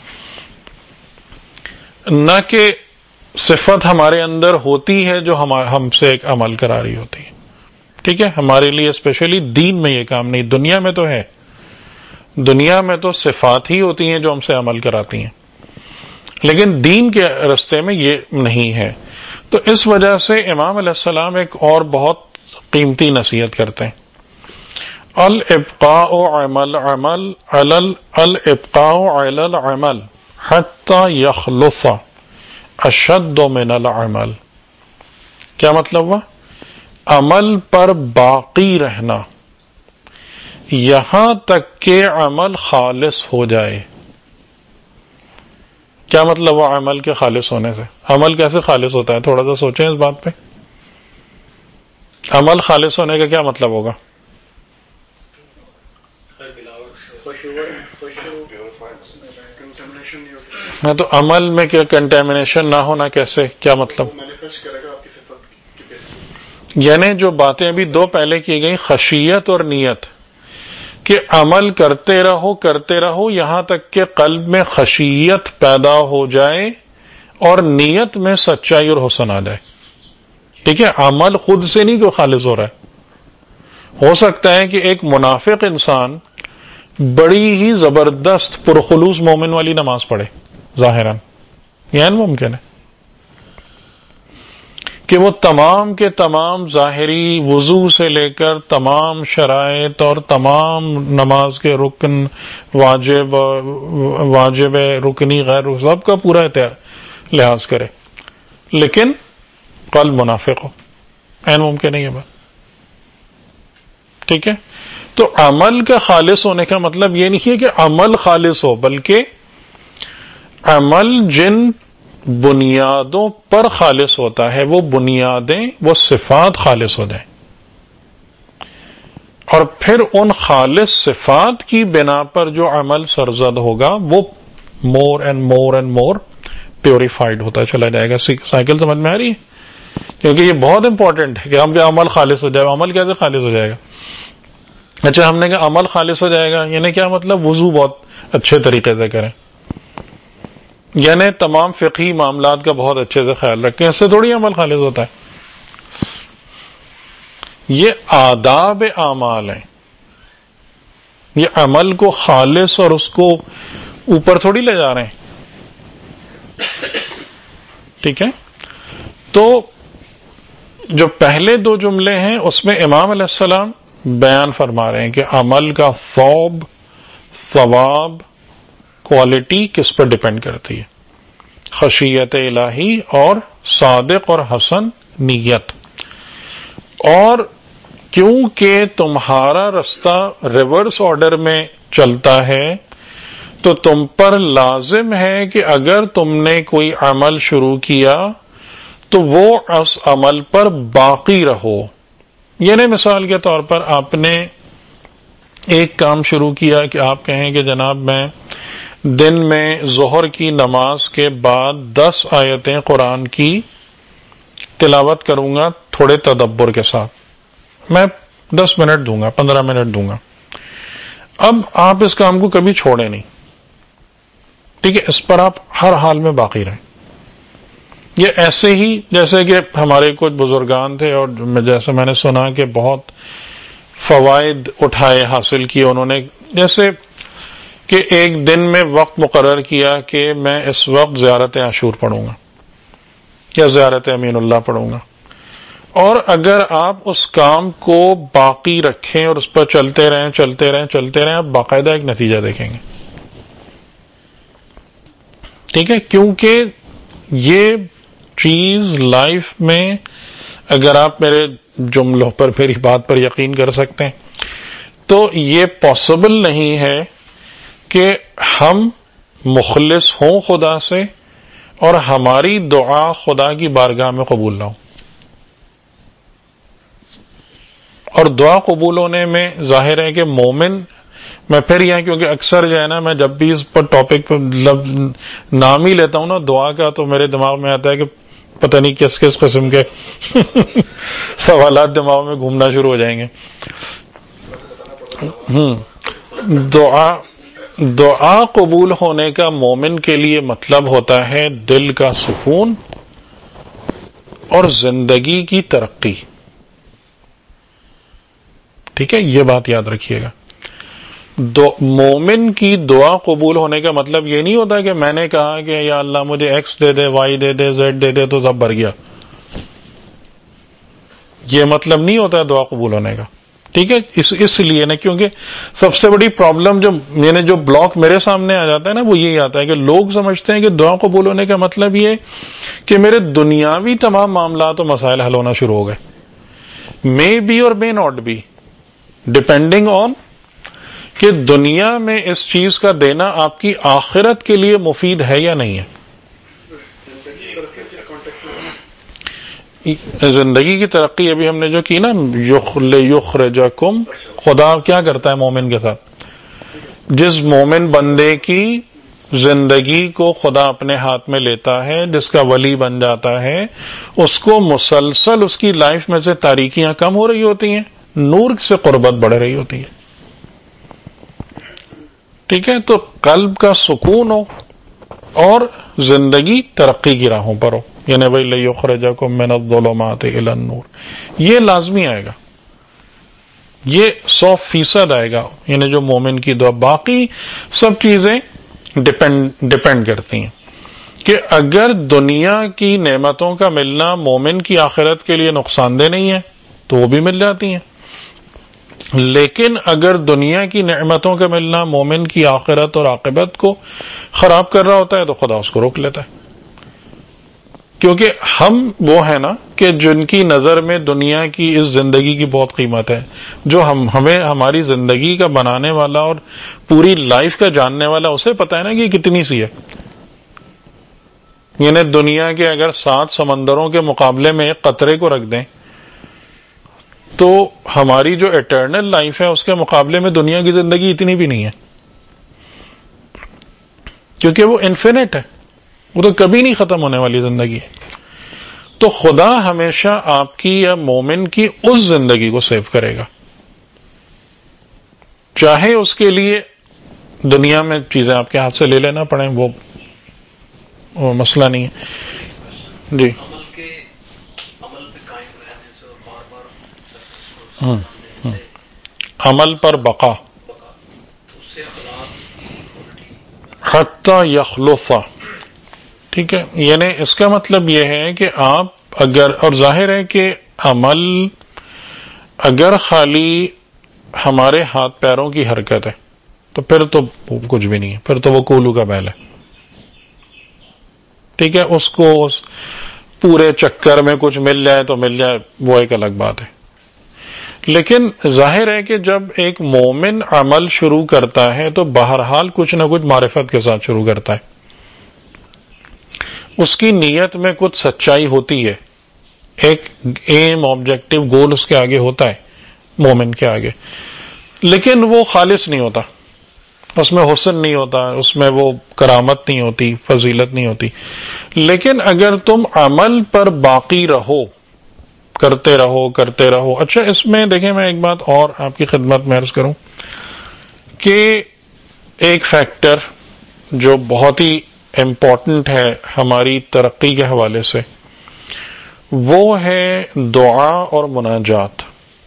نہ کہ صفت ہمارے اندر ہوتی ہے جو ہم ہم سے ایک عمل کرا رہی ہوتی ہے. ٹھیک ہے، ہمارے لیے اسپیشلی دین میں یہ کام نہیں. دنیا میں تو ہے، دنیا میں تو صفات ہی ہوتی ہیں جو ہم سے عمل کراتی ہیں، لیکن دین کے راستے میں یہ نہیں ہے. تو اس وجہ سے امام علیہ السلام ایک اور بہت قیمتی نصیحت کرتے ہیں، الابقاء عمل عمل علل الابقاء علی العمل حتی یخلص اشد من العمل. کیا مطلب ہوا؟ عمل پر باقی رہنا یہاں تک کہ عمل خالص ہو جائے. کیا مطلب وہ عمل کے خالص ہونے سے؟ عمل کیسے خالص ہوتا ہے؟ تھوڑا سا سوچیں اس بات پہ. عمل خالص ہونے کا کیا مطلب ہوگا؟ میں تو عمل میں کیا کنٹامنیشن نہ ہونا کیسے؟ کیا مطلب؟ یعنی جو باتیں ابھی دو پہلے کی گئی، خشیت اور نیت، کہ عمل کرتے رہو کرتے رہو یہاں تک کہ قلب میں خشیت پیدا ہو جائے اور نیت میں سچائی اور حسن آ جائے. ٹھیک ہے، عمل خود سے نہیں کوئی خالص ہو رہا ہے. ہو سکتا ہے کہ ایک منافق انسان بڑی ہی زبردست پرخلوص مومن والی نماز پڑھے ظاہراً، یہ ممکن ہے کہ وہ تمام کے تمام ظاہری وضو سے لے کر تمام شرائط اور تمام نماز کے رکن واجب واجب رکنی غیر سب کا پورا لحاظ کرے، لیکن قلب منافق ہو. این ممکن ہے یہ بات. ٹھیک ہے، تو عمل کا خالص ہونے کا مطلب یہ نہیں ہے کہ عمل خالص ہو، بلکہ عمل جن بنیادوں پر خالص ہوتا ہے وہ بنیادیں، وہ صفات خالص ہو جائیں، اور پھر ان خالص صفات کی بنا پر جو عمل سرزد ہوگا وہ more and more and more purified ہوتا چلا جائے گا. سائیکل سمجھ میں آ رہی ہے؟ کیونکہ یہ بہت امپورٹنٹ ہے کہ ہم کہ عمل خالص ہو جائے. عمل کیسے خالص ہو جائے گا؟ اچھا، ہم نے کہا عمل خالص ہو جائے گا، یعنی کیا مطلب؟ وضو بہت اچھے طریقے سے کریں، یعنی تمام فقہی معاملات کا بہت اچھے سے خیال رکھیں. اس سے تھوڑی عمل خالص ہوتا ہے. یہ آداب اعمال ہیں، یہ عمل کو خالص اور اس کو اوپر تھوڑی لے جا رہے ہیں. ٹھیک ہے، تو جو پہلے دو جملے ہیں اس میں امام علیہ السلام بیان فرما رہے ہیں کہ عمل کا ثواب ثواب کوالٹی کس پر ڈیپینڈ کرتی ہے، خشیت الہی اور صادق اور حسن نیت. اور کیونکہ تمہارا رستہ ریورس آرڈر میں چلتا ہے تو تم پر لازم ہے کہ اگر تم نے کوئی عمل شروع کیا تو وہ اس عمل پر باقی رہو. یعنی مثال کے طور پر آپ نے ایک کام شروع کیا کہ آپ کہیں کہ جناب میں دن میں ظہر کی نماز کے بعد دس آیتیں قرآن کی تلاوت کروں گا تھوڑے تدبر کے ساتھ، میں دس منٹ دوں گا، پندرہ منٹ دوں گا. اب آپ اس کام کو کبھی چھوڑیں نہیں. ٹھیک ہے، اس پر آپ ہر حال میں باقی رہیں. یہ ایسے ہی جیسے کہ ہمارے کچھ بزرگان تھے اور جیسے میں نے سنا کہ بہت فوائد اٹھائے حاصل کیے انہوں نے، جیسے کہ ایک دن میں وقت مقرر کیا کہ میں اس وقت زیارت عاشور پڑھوں گا یا زیارت امین اللہ پڑھوں گا، اور اگر آپ اس کام کو باقی رکھیں اور اس پر چلتے رہیں چلتے رہیں چلتے رہیں آپ باقاعدہ ایک نتیجہ دیکھیں گے. ٹھیک ہے، کیونکہ یہ چیز لائف میں، اگر آپ میرے جملوں پر میری بات پر یقین کر سکتے ہیں، تو یہ پاسبل نہیں ہے کہ ہم مخلص ہوں خدا سے اور ہماری دعا خدا کی بارگاہ میں قبول نہ ہو. اور دعا قبول ہونے میں ظاہر ہے کہ مومن میں پھر یہ کیونکہ اکثر جو ہے نا میں جب بھی اس پر ٹاپک پر نام ہی لیتا ہوں نا دعا کا تو میرے دماغ میں آتا ہے کہ پتہ نہیں کس کس قسم کے سوالات دماغ میں گھومنا شروع ہو جائیں گے. دعا دعا قبول ہونے کا مومن کے لیے مطلب ہوتا ہے دل کا سکون اور زندگی کی ترقی. ٹھیک ہے, یہ بات یاد رکھیے گا. مومن کی دعا قبول ہونے کا مطلب یہ نہیں ہوتا کہ میں نے کہا کہ یا اللہ مجھے ایکس دے دے, وائی دے دے, زیڈ دے دے تو سب بھر گیا. یہ مطلب نہیں ہوتا دعا قبول ہونے کا. ٹھیک ہے, اس اس لیے نا کیونکہ سب سے بڑی پرابلم جو یعنی جو بلاک میرے سامنے آ جاتا ہے نا وہ یہی آتا ہے کہ لوگ سمجھتے ہیں کہ دعا قبول ہونے کا مطلب یہ کہ میرے دنیاوی تمام معاملات و مسائل حل ہونا شروع ہو گئے. مے بی اور may not be, depending on کہ دنیا میں اس چیز کا دینا آپ کی آخرت کے لیے مفید ہے یا نہیں ہے. زندگی کی ترقی ابھی ہم نے جو کی نا یخرجکم, خدا کیا کرتا ہے مومن کے ساتھ؟ جس مومن بندے کی زندگی کو خدا اپنے ہاتھ میں لیتا ہے, جس کا ولی بن جاتا ہے, اس کو مسلسل اس کی لائف میں سے تاریکیاں کم ہو رہی ہوتی ہیں, نور سے قربت بڑھ رہی ہوتی ہے. ٹھیک ہے, تو قلب کا سکون ہو اور زندگی ترقی کی راہوں پر ہو, یعنی بھائی لِیُخْرِجَکُم مِّنَ الظُّلُمَاتِ إِلَى النُّورِ, یہ لازمی آئے گا, یہ سو فیصد آئے گا. یعنی جو مومن کی دعا, باقی سب چیزیں ڈپینڈ ڈپینڈ کرتی ہیں کہ اگر دنیا کی نعمتوں کا ملنا مومن کی آخرت کے لیے نقصان دہ نہیں ہے تو وہ بھی مل جاتی ہیں, لیکن اگر دنیا کی نعمتوں کا ملنا مومن کی آخرت اور عاقبت کو خراب کر رہا ہوتا ہے تو خدا اس کو روک لیتا ہے. کیونکہ ہم وہ ہیں نا کہ جن کی نظر میں دنیا کی اس زندگی کی بہت قیمت ہے, جو ہم ہمیں ہماری زندگی کا بنانے والا اور پوری لائف کا جاننے والا اسے پتا ہے نا کہ کتنی سی ہے. یعنی دنیا کے اگر سات سمندروں کے مقابلے میں ایک قطرے کو رکھ دیں تو ہماری جو اٹرنل لائف ہے اس کے مقابلے میں دنیا کی زندگی اتنی بھی نہیں ہے, کیونکہ وہ انفینٹ ہے, وہ تو کبھی نہیں ختم ہونے والی زندگی ہے. تو خدا ہمیشہ آپ کی یا مومن کی اس زندگی کو سیو کرے گا, چاہے اس کے لیے دنیا میں چیزیں آپ کے ہاتھ سے لے لینا پڑیں, وہ, وہ مسئلہ نہیں ہے. جی عمل پر بقا حتی یخلف. ٹھیک ہے, یعنی اس کا مطلب یہ ہے کہ آپ اگر, اور ظاہر ہے کہ عمل اگر خالی ہمارے ہاتھ پیروں کی حرکت ہے تو پھر تو کچھ بھی نہیں ہے, پھر تو وہ کولو کا بیل ہے. ٹھیک ہے, اس کو اس پورے چکر میں کچھ مل جائے تو مل جائے, وہ ایک الگ بات ہے. لیکن ظاہر ہے کہ جب ایک مومن عمل شروع کرتا ہے تو بہرحال کچھ نہ کچھ معرفت کے ساتھ شروع کرتا ہے. اس کی نیت میں کچھ سچائی ہوتی ہے, ایک ایم آبجیکٹو گول اس کے آگے ہوتا ہے مومن کے آگے, لیکن وہ خالص نہیں ہوتا, اس میں حسن نہیں ہوتا, اس میں وہ کرامت نہیں ہوتی, فضیلت نہیں ہوتی. لیکن اگر تم عمل پر باقی رہو, کرتے رہو کرتے رہو اچھا اس میں دیکھیں میں ایک بات اور آپ کی خدمت میں عرض کروں کہ ایک فیکٹر جو بہت ہی امپورٹنٹ ہے ہماری ترقی کے حوالے سے, وہ ہے دعا اور مناجات.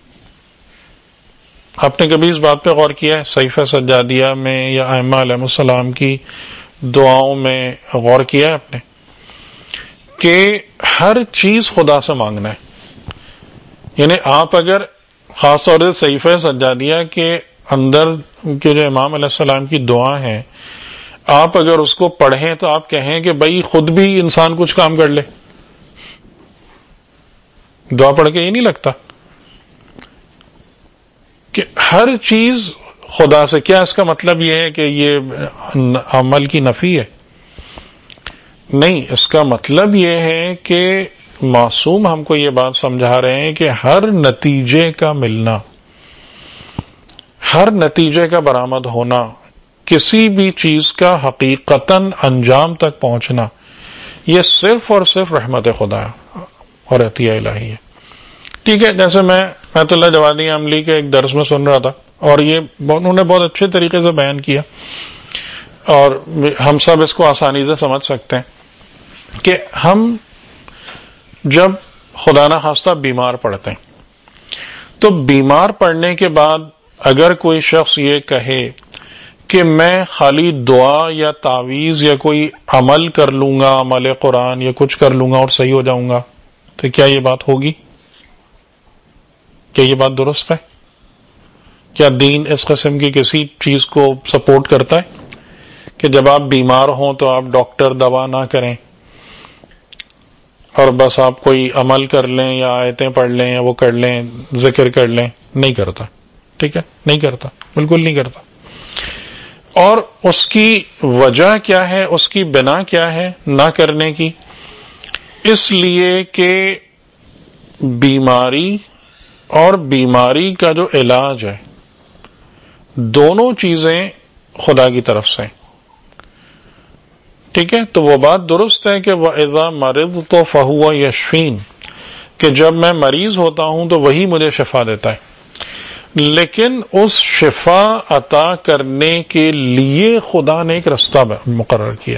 آپ نے کبھی اس بات پہ غور کیا ہے؟ صحیفہ سجادیہ میں یا ائمہ علیہ السلام کی دعاؤں میں غور کیا ہے آپ نے کہ ہر چیز خدا سے مانگنا ہے. یعنی آپ اگر خاص طور سے صحیفہ سجادیہ کے اندر کے جو امام علیہ السلام کی دعا ہیں, آپ اگر اس کو پڑھیں تو آپ کہیں کہ بھائی خود بھی انسان کچھ کام کر لے. دعا پڑھ کے یہ نہیں لگتا کہ ہر چیز خدا سے. کیا اس کا مطلب یہ ہے کہ یہ عمل کی نفی ہے؟ نہیں, اس کا مطلب یہ ہے کہ معصوم ہم کو یہ بات سمجھا رہے ہیں کہ ہر نتیجے کا ملنا, ہر نتیجے کا برآمد ہونا، کسی بھی چیز کا حقیقتاً انجام تک پہنچنا، یہ صرف اور صرف رحمت خدا اور عطیہ الہی ہے. ٹھیک ہے، جیسے میں بیت اللہ جوادی عملی کے ایک درس میں سن رہا تھا، اور یہ انہوں نے بہت اچھے طریقے سے بیان کیا، اور ہم سب اس کو آسانی سے سمجھ سکتے ہیں کہ ہم جب خدا نخواستہ بیمار پڑتے ہیں تو بیمار پڑنے کے بعد اگر کوئی شخص یہ کہے کہ میں خالی دعا یا تعویذ یا کوئی عمل کر لوں گا، عمل قرآن یا کچھ کر لوں گا اور صحیح ہو جاؤں گا، تو کیا یہ بات ہوگی؟ کیا یہ بات درست ہے؟ کیا دین اس قسم کی کسی چیز کو سپورٹ کرتا ہے کہ جب آپ بیمار ہوں تو آپ ڈاکٹر دوا نہ کریں اور بس آپ کوئی عمل کر لیں یا آیتیں پڑھ لیں یا وہ کر لیں، ذکر کر لیں؟ نہیں کرتا. ٹھیک ہے، نہیں کرتا، بالکل نہیں کرتا. اور اس کی وجہ کیا ہے، اس کی بنا کیا ہے نہ کرنے کی؟ اس لیے کہ بیماری اور بیماری کا جو علاج ہے، دونوں چیزیں خدا کی طرف سے. ٹھیک ہے، تو وہ بات درست ہے کہ وَإِذَا مَرِضْتُ فَهُوَ يَشْفِينِ، کہ جب میں مریض ہوتا ہوں تو وہی مجھے شفا دیتا ہے. لیکن اس شفا عطا کرنے کے لیے خدا نے ایک رستہ مقرر کیا.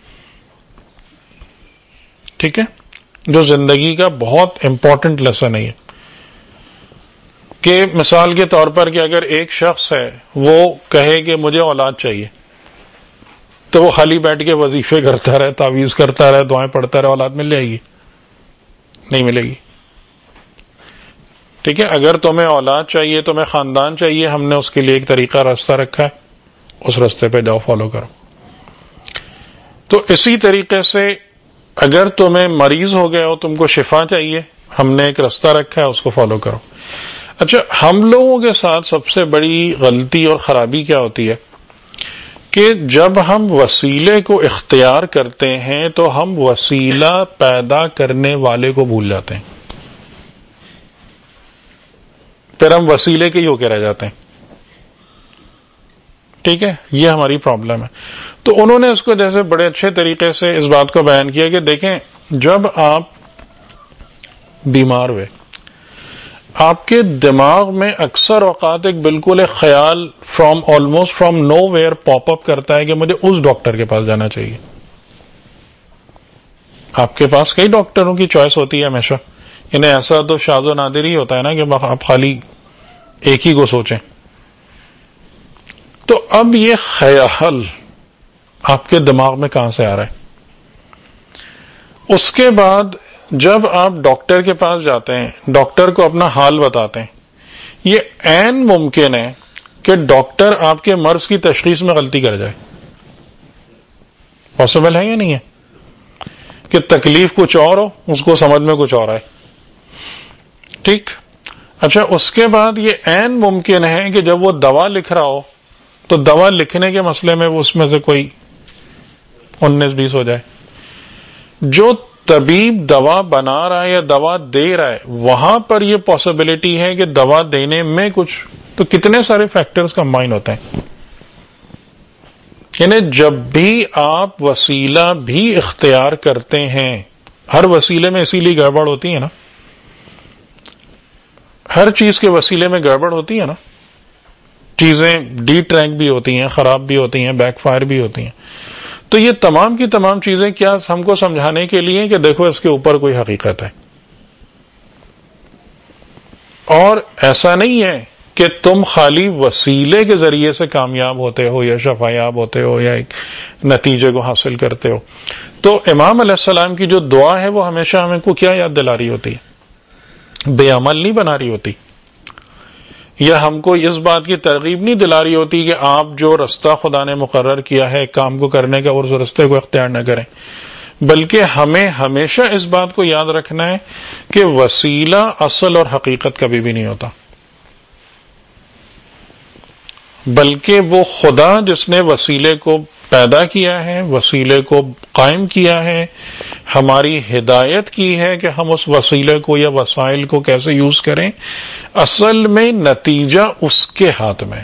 ٹھیک ہے، جو زندگی کا بہت امپورٹنٹ لیسن ہے یہ، کہ مثال کے طور پر کہ اگر ایک شخص ہے وہ کہے کہ مجھے اولاد چاہیے، تو وہ خالی بیٹھ کے وظیفے کرتا رہے، تعویذ کرتا رہے، دعائیں پڑھتا رہے، اولاد مل جائے گی؟ نہیں ملے گی. ٹھیک ہے، اگر تمہیں اولاد چاہیے، تمہیں خاندان چاہیے، ہم نے اس کے لیے ایک طریقہ راستہ رکھا ہے، اس راستے پہ جاؤ، فالو کرو. تو اسی طریقے سے اگر تمہیں مریض ہو گئے ہو، تم کو شفا چاہیے، ہم نے ایک راستہ رکھا ہے، اس کو فالو کرو. اچھا، ہم لوگوں کے ساتھ سب سے بڑی غلطی اور خرابی کیا ہوتی ہے کہ جب ہم وسیلے کو اختیار کرتے ہیں تو ہم وسیلہ پیدا کرنے والے کو بھول جاتے ہیں، پھر ہم وسیلے کے ہی ہو کے رہ جاتے ہیں. ٹھیک ہے، یہ ہماری پرابلم ہے. تو انہوں نے اس کو جیسے بڑے اچھے طریقے سے اس بات کو بیان کیا کہ دیکھیں، جب آپ بیمار ہوئے، آپ کے دماغ میں اکثر اوقات ایک بالکل ایک خیال from almost from nowhere pop up کرتا ہے کہ مجھے اس ڈاکٹر کے پاس جانا چاہیے. آپ کے پاس کئی ڈاکٹروں کی چوائس ہوتی ہے ہمیشہ، انہیں ایسا تو شاذ و نادر ہی ہوتا ہے نا کہ آپ خالی ایک ہی کو سوچیں. تو اب یہ خیال آپ کے دماغ میں کہاں سے آ رہا ہے؟ اس کے بعد جب آپ ڈاکٹر کے پاس جاتے ہیں، ڈاکٹر کو اپنا حال بتاتے ہیں، یہ عین ممکن ہے کہ ڈاکٹر آپ کے مرض کی تشخیص میں غلطی کر جائے. پاسبل ہے یا نہیں ہے کہ تکلیف کچھ اور ہو، اس کو سمجھ میں کچھ اور آئے؟ ٹھیک. اچھا، اس کے بعد یہ عین ممکن ہے کہ جب وہ دوا لکھ رہا ہو تو دوا لکھنے کے مسئلے میں وہ اس میں سے کوئی انیس بیس ہو جائے. جو طبیب دوا بنا رہا ہے یا دوا دے رہا ہے، وہاں پر یہ پاسبلٹی ہے کہ دوا دینے میں کچھ، تو کتنے سارے فیکٹرز کمبائن ہوتے ہیں. یعنی جب بھی آپ وسیلہ بھی اختیار کرتے ہیں، ہر وسیلے میں اسی لیے گڑبڑ ہوتی ہے نا، ہر چیز کے وسیلے میں گڑبڑ ہوتی ہے نا، چیزیں ڈی ٹرینک بھی ہوتی ہیں، خراب بھی ہوتی ہیں، بیک فائر بھی ہوتی ہیں. تو یہ تمام کی تمام چیزیں کیا ہم کو سمجھانے کے لیے کہ دیکھو اس کے اوپر کوئی حقیقت ہے. اور ایسا نہیں ہے کہ تم خالی وسیلے کے ذریعے سے کامیاب ہوتے ہو یا شفایاب ہوتے ہو یا ایک نتیجے کو حاصل کرتے ہو. تو امام علیہ السلام کی جو دعا ہے وہ ہمیشہ ہمیں کو کیا یاد دلا رہی ہوتی ہے؟ بے عمل نہیں بنا رہی ہوتی، یا ہم کو اس بات کی ترغیب نہیں دلا رہی ہوتی کہ آپ جو رستہ خدا نے مقرر کیا ہے کام کو کرنے کا اور اس رستے کو اختیار نہ کریں، بلکہ ہمیں ہمیشہ اس بات کو یاد رکھنا ہے کہ وسیلہ اصل اور حقیقت کبھی بھی نہیں ہوتا. بلکہ وہ خدا جس نے وسیلے کو پیدا کیا ہے، وسیلے کو قائم کیا ہے، ہماری ہدایت کی ہے کہ ہم اس وسیلے کو یا وسائل کو کیسے یوز کریں، اصل میں نتیجہ اس کے ہاتھ میں.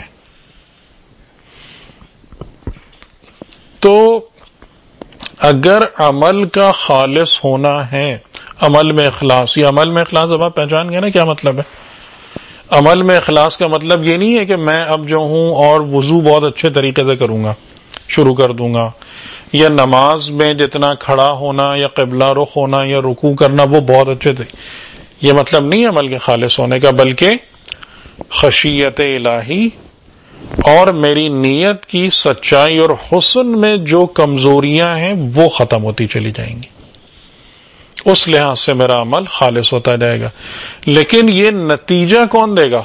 تو اگر عمل کا خالص ہونا ہے، عمل میں اخلاص، یہ عمل میں اخلاص اب آپ پہچان گئے نا کیا مطلب ہے؟ عمل میں اخلاص کا مطلب یہ نہیں ہے کہ میں اب جو ہوں اور وضو بہت اچھے طریقے سے کروں گا، شروع کر دوں گا، یا نماز میں جتنا کھڑا ہونا یا قبلہ رخ ہونا یا رکوع کرنا وہ بہت اچھے تھے. یہ مطلب نہیں ہے عمل کے خالص ہونے کا، بلکہ خشیت الہی اور میری نیت کی سچائی اور حسن میں جو کمزوریاں ہیں وہ ختم ہوتی چلی جائیں گی. اس لحاظ سے میرا عمل خالص ہوتا جائے گا. لیکن یہ نتیجہ کون دے گا؟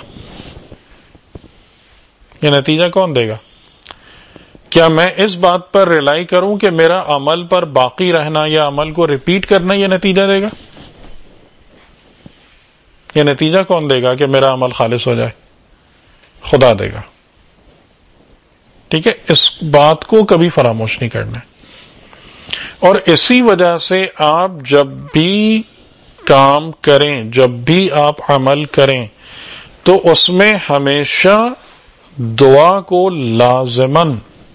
یہ نتیجہ کون دے گا؟ کیا میں اس بات پر ریلائی کروں کہ میرا عمل پر باقی رہنا یا عمل کو ریپیٹ کرنا یہ نتیجہ دے گا؟ یہ نتیجہ کون دے گا کہ میرا عمل خالص ہو جائے؟ خدا دے گا. ٹھیک ہے، اس بات کو کبھی فراموش نہیں کرنا ہے. اور اسی وجہ سے آپ جب بھی کام کریں، جب بھی آپ عمل کریں، تو اس میں ہمیشہ دعا کو لازماً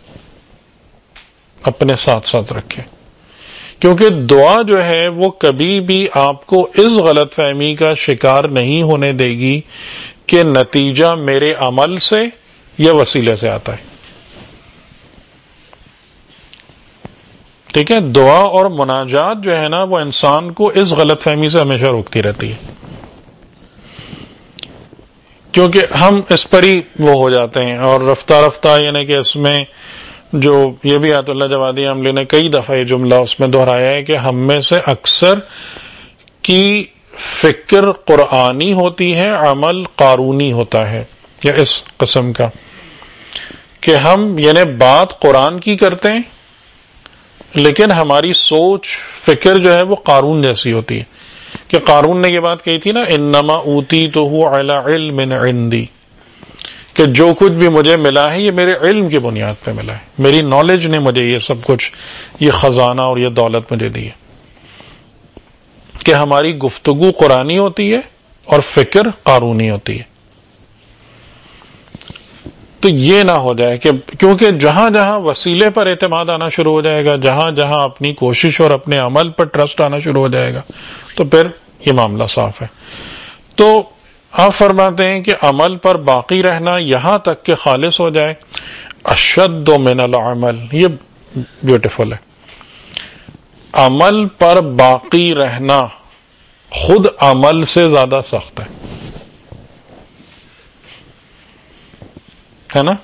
اپنے ساتھ ساتھ رکھیں، کیونکہ دعا جو ہے وہ کبھی بھی آپ کو اس غلط فہمی کا شکار نہیں ہونے دے گی کہ نتیجہ میرے عمل سے یا وسیلے سے آتا ہے. ٹھیک ہے، دعا اور مناجات جو ہے نا وہ انسان کو اس غلط فہمی سے ہمیشہ روکتی رہتی ہے، کیونکہ ہم اس پر ہی وہ ہو جاتے ہیں. اور رفتہ رفتہ یعنی کہ اس میں جو یہ بھی آیت اللہ جوادی عملی نے کئی دفعہ یہ جملہ اس میں دہرایا ہے کہ ہم میں سے اکثر کی فکر قرآنی ہوتی ہے، عمل قارونی ہوتا ہے، یا اس قسم کا کہ ہم یعنی بات قرآن کی کرتے ہیں لیکن ہماری سوچ فکر جو ہے وہ قارون جیسی ہوتی ہے. کہ قارون نے یہ بات کہی تھی نا، انما اوتیتہ علی علم عندی، کہ جو کچھ بھی مجھے ملا ہے یہ میرے علم کی بنیاد پہ ملا ہے، میری نالج نے مجھے یہ سب کچھ، یہ خزانہ اور یہ دولت مجھے دی ہے. کہ ہماری گفتگو قرآنی ہوتی ہے اور فکر قارونی ہوتی ہے. تو یہ نہ ہو جائے کہ کیونکہ جہاں جہاں وسیلے پر اعتماد آنا شروع ہو جائے گا، جہاں جہاں اپنی کوشش اور اپنے عمل پر ٹرسٹ آنا شروع ہو جائے گا، تو پھر یہ معاملہ صاف ہے. تو آپ فرماتے ہیں کہ عمل پر باقی رہنا یہاں تک کہ خالص ہو جائے. اشد من العمل، یہ بیوٹیفل ہے. عمل پر باقی رہنا خود عمل سے زیادہ سخت ہے ہے نا؟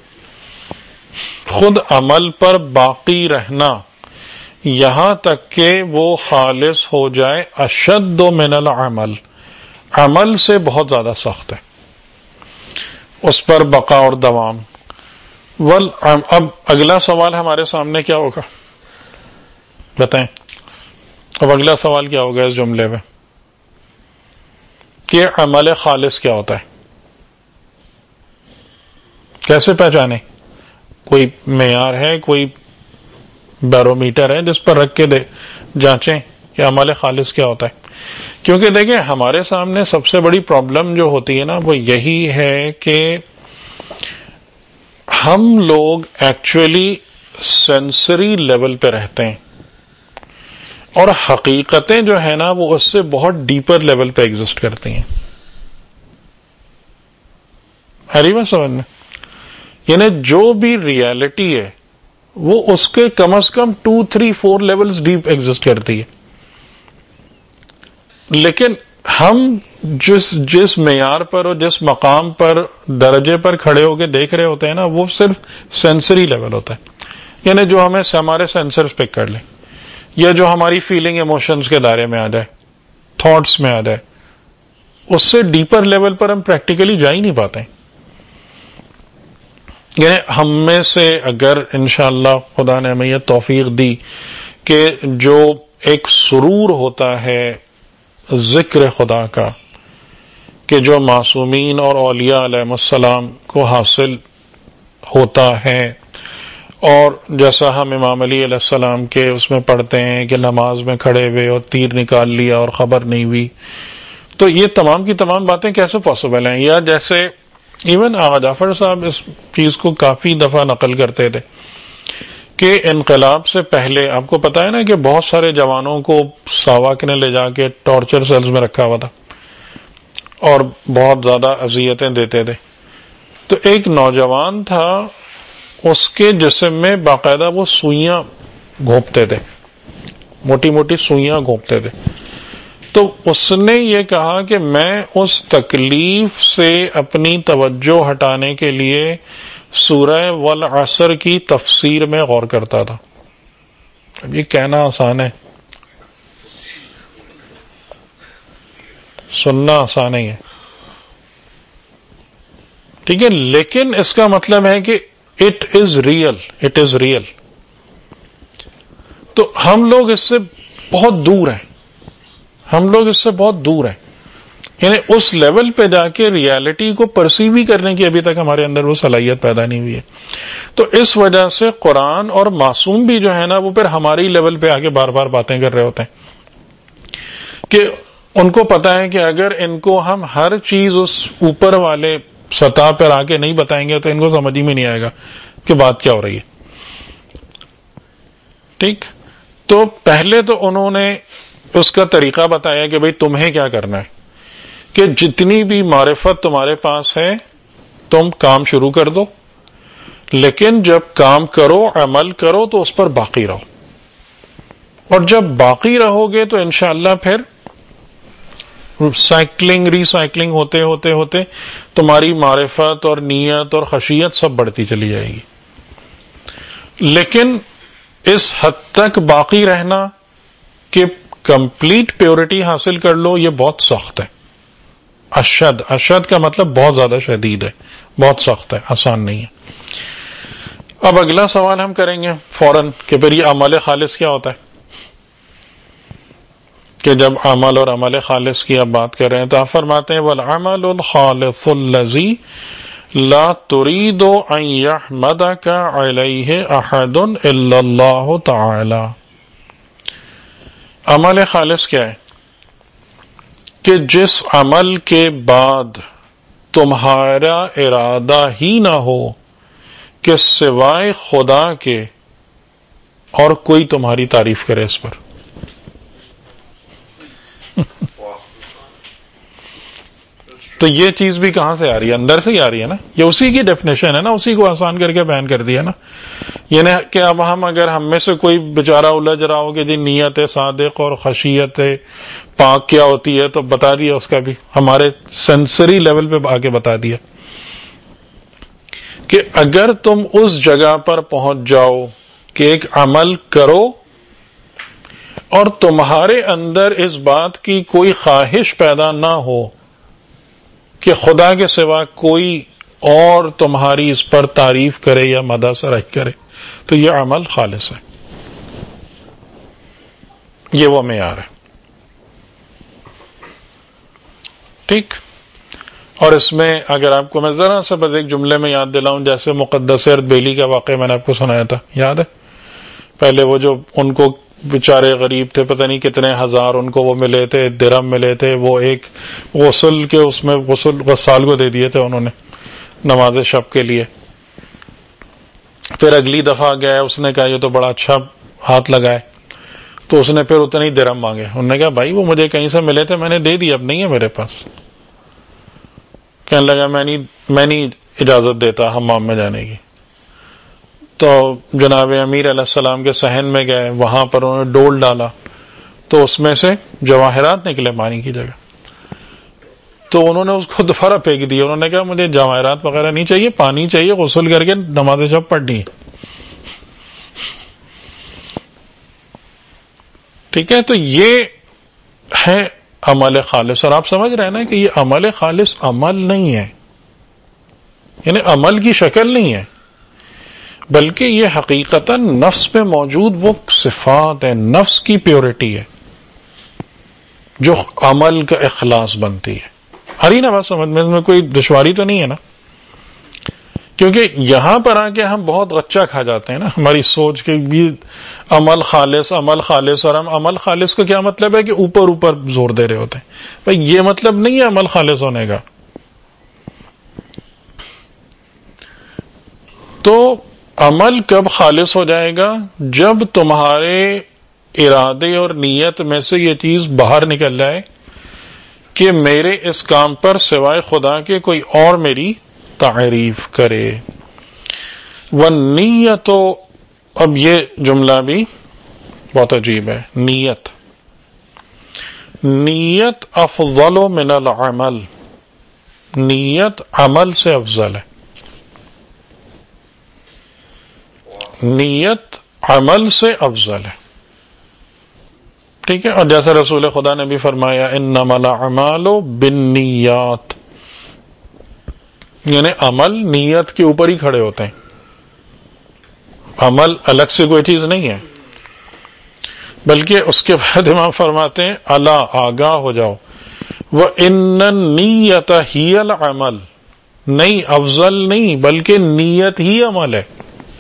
خود عمل پر باقی رہنا یہاں تک کہ وہ خالص ہو جائے، اشد من العمل، عمل سے بہت زیادہ سخت ہے اس پر بقا اور دوام. ول اب اگلا سوال ہمارے سامنے کیا ہوگا بتائیں؟ اب اگلا سوال کیا ہوگا اس جملے میں کہ عمل خالص کیا ہوتا ہے؟ کیسے پہچانے؟ کوئی معیار ہے، کوئی بیرومیٹر ہے جس پر رکھ کے دے جانچیں کہ عمل خالص کیا ہوتا ہے؟ کیونکہ دیکھیں ہمارے سامنے سب سے بڑی پرابلم جو ہوتی ہے نا وہ یہی ہے کہ ہم لوگ ایکچولی سینسری لیول پہ رہتے ہیں اور حقیقتیں جو ہے نا وہ اس سے بہت ڈیپر لیول پہ ایگزسٹ کرتی ہیں. ہری بات سمجھ میں؟ یعنی جو بھی ریالٹی ہے وہ اس کے کم از کم two three four levels deep exist کرتی ہے. لیکن ہم جس جس معیار پر اور جس مقام پر درجے پر کھڑے ہو کے دیکھ رہے ہوتے ہیں نا وہ صرف سینسری لیول ہوتا ہے. یعنی جو ہمیں ہمارے سینسرز پک کر لیں یا جو ہماری فیلنگ ایموشنز کے دائرے میں آ جائے، تھاٹس میں آ جائے، اس سے ڈیپر لیول پر ہم پریکٹیکلی جا ہی نہیں پاتے. یعنی ہم میں سے اگر انشاءاللہ خدا نے ہمیں یہ توفیق دی کہ جو ایک سرور ہوتا ہے ذکر خدا کا کہ جو معصومین اور اولیاء علیہ السلام کو حاصل ہوتا ہے. اور جیسا ہم امام علی علیہ السلام کے اس میں پڑھتے ہیں کہ نماز میں کھڑے ہوئے اور تیر نکال لیا اور خبر نہیں ہوئی، تو یہ تمام کی تمام باتیں کیسے پاسبل ہیں؟ یا جیسے ایون آغا جعفر صاحب اس چیز کو کافی دفعہ نقل کرتے تھے کہ انقلاب سے پہلے آپ کو پتا ہے نا کہ بہت سارے جوانوں کو ساواک نے لے جا کے ٹارچر سیلز میں رکھا ہوا تھا اور بہت زیادہ اذیتیں دیتے تھے. تو ایک نوجوان تھا، اس کے جسم میں باقاعدہ وہ سوئیاں گھونپتے تھے، موٹی موٹی سوئیاں گھونپتے تھے. تو اس نے یہ کہا کہ میں اس تکلیف سے اپنی توجہ ہٹانے کے لیے سورہ والعصر کی تفسیر میں غور کرتا تھا. اب یہ کہنا آسان ہے، سننا آسان ہی ہے، ٹھیک ہے، لیکن اس کا مطلب ہے کہ it is real, it is real. تو ہم لوگ اس سے بہت دور ہیں، ہم لوگ اس سے بہت دور ہیں، یعنی اس لیول پہ جا کے ریالٹی کو پرسیو ہی کرنے کی ابھی تک ہمارے اندر وہ صلاحیت پیدا نہیں ہوئی ہے. تو اس وجہ سے قرآن اور معصوم بھی جو ہے نا وہ پھر ہماری لیول پہ آگے بار بار باتیں کر رہے ہوتے ہیں کہ ان کو پتا ہے کہ اگر ان کو ہم ہر چیز اس اوپر والے سطح پر آ کے نہیں بتائیں گے تو ان کو سمجھ ہی میں نہیں آئے گا کہ بات کیا ہو رہی ہے. ٹھیک، تو پہلے تو انہوں نے اس کا طریقہ بتایا کہ بھئی تمہیں کیا کرنا ہے، کہ جتنی بھی معرفت تمہارے پاس ہے تم کام شروع کر دو، لیکن جب کام کرو عمل کرو تو اس پر باقی رہو، اور جب باقی رہو گے تو انشاءاللہ پھر سائیکلنگ ری سائیکلنگ ہوتے ہوتے ہوتے تمہاری معرفت اور نیت اور خشیت سب بڑھتی چلی جائے گی. لیکن اس حد تک باقی رہنا کہ کمپلیٹ پیورٹی حاصل کر لو یہ بہت سخت ہے. اشد، اشد کا مطلب بہت زیادہ شدید ہے، بہت سخت ہے، آسان نہیں ہے. اب اگلا سوال ہم کریں گے فوراً کہ پھر یہ عمل خالص کیا ہوتا ہے، کہ جب عمل اور عمل خالص کی آپ بات کر رہے ہیں تو آپ فرماتے ہیں والعمل الخالص الذی لا تريد ان يحمدك عليه احد الا اللہ تعالی. عمل خالص کیا ہے؟ کہ جس عمل کے بعد تمہارا ارادہ ہی نہ ہو کہ سوائے خدا کے اور کوئی تمہاری تعریف کرے اس پر. تو یہ چیز بھی کہاں سے آ رہی ہے؟ اندر سے ہی آ رہی ہے نا. یہ اسی کی ڈیفینیشن ہے نا، اسی کو آسان کر کے بیان کر دیا نا. یعنی کہ اب ہم اگر ہم میں سے کوئی بیچارہ الجھ رہا ہو کہ جی نیت صادق اور خشیت پاک کیا ہوتی ہے تو بتا دیا، اس کا بھی ہمارے سینسری لیول پہ آ کے بتا دیا کہ اگر تم اس جگہ پر پہنچ جاؤ کہ ایک عمل کرو اور تمہارے اندر اس بات کی کوئی خواہش پیدا نہ ہو کہ خدا کے سوا کوئی اور تمہاری اس پر تعریف کرے یا مدح سرائی کرے، تو یہ عمل خالص ہے، یہ وہ معیار ہے. ٹھیک، اور اس میں اگر آپ کو میں ذرا سا بس ایک جملے میں یاد دلاؤں، جیسے مقدس اردبیلی کا واقعہ میں نے آپ کو سنایا تھا، یاد ہے؟ پہلے وہ جو ان کو بیچارے غریب تھے، پتہ نہیں کتنے ہزار ان کو وہ ملے تھے، درہم ملے تھے، وہ ایک غسل کے اس میں غسل غسال کو دے دیے تھے انہوں نے نماز شب کے لیے. پھر اگلی دفعہ گئے، اس نے کہا یہ تو بڑا اچھا ہاتھ لگائے، تو اس نے پھر اتنے ہی درہم مانگے. انہوں نے کہا بھائی وہ مجھے کہیں سے ملے تھے، میں نے دے دیا، اب نہیں ہے میرے پاس. کہنے لگا میں نہیں میں نہیں اجازت دیتا حمام میں جانے کی. تو جناب امیر علیہ السلام کے صحن میں گئے، وہاں پر انہوں نے ڈول ڈالا تو اس میں سے جواہرات نکلے پانی کی جگہ. تو انہوں نے اس کو دوبارہ پھینک دیا. انہوں نے کہا مجھے جواہرات وغیرہ نہیں چاہیے، پانی چاہیے، غسل کر کے نماز شب پڑھنی ہے. ٹھیک ہے، تو یہ ہے عمل خالص. اور آپ سمجھ رہے ہیں نا کہ یہ عمل خالص عمل نہیں ہے، یعنی عمل کی شکل نہیں ہے، بلکہ یہ حقیقتاً نفس میں موجود وہ صفات ہے، نفس کی پیورٹی ہے جو عمل کا اخلاص بنتی ہے. ہری نا بات سمجھ میں، اس میں کوئی دشواری تو نہیں ہے نا کیونکہ یہاں پر آ کے ہم بہت غچہ کھا جاتے ہیں نا، ہماری سوچ کے بھی عمل خالص عمل خالص، اور ہم عمل خالص کا کیا مطلب ہے کہ اوپر اوپر زور دے رہے ہوتے ہیں. بھائی یہ مطلب نہیں ہے عمل خالص ہونے کا. تو عمل کب خالص ہو جائے گا؟ جب تمہارے ارادے اور نیت میں سے یہ چیز باہر نکل جائے کہ میرے اس کام پر سوائے خدا کے کوئی اور میری تعریف کرے. والنیت، اب یہ جملہ بھی بہت عجیب ہے. نیت نیت افضل من العمل، نیت عمل سے افضل ہے. نیت عمل سے افضل ہے. ٹھیک ہے. اور جیسا رسول خدا نے بھی فرمایا انما الاعمال بالنیات، یعنی عمل نیت کے اوپر ہی کھڑے ہوتے ہیں، عمل الگ سے کوئی چیز نہیں ہے. بلکہ اس کے بعد امام فرماتے ہیں الا آگاہ ہو جاؤ، وَإِنَّ النِّيَّةَ هِيَ الْعَمَلُ، نہیں افضل نہیں بلکہ نیت ہی عمل ہے.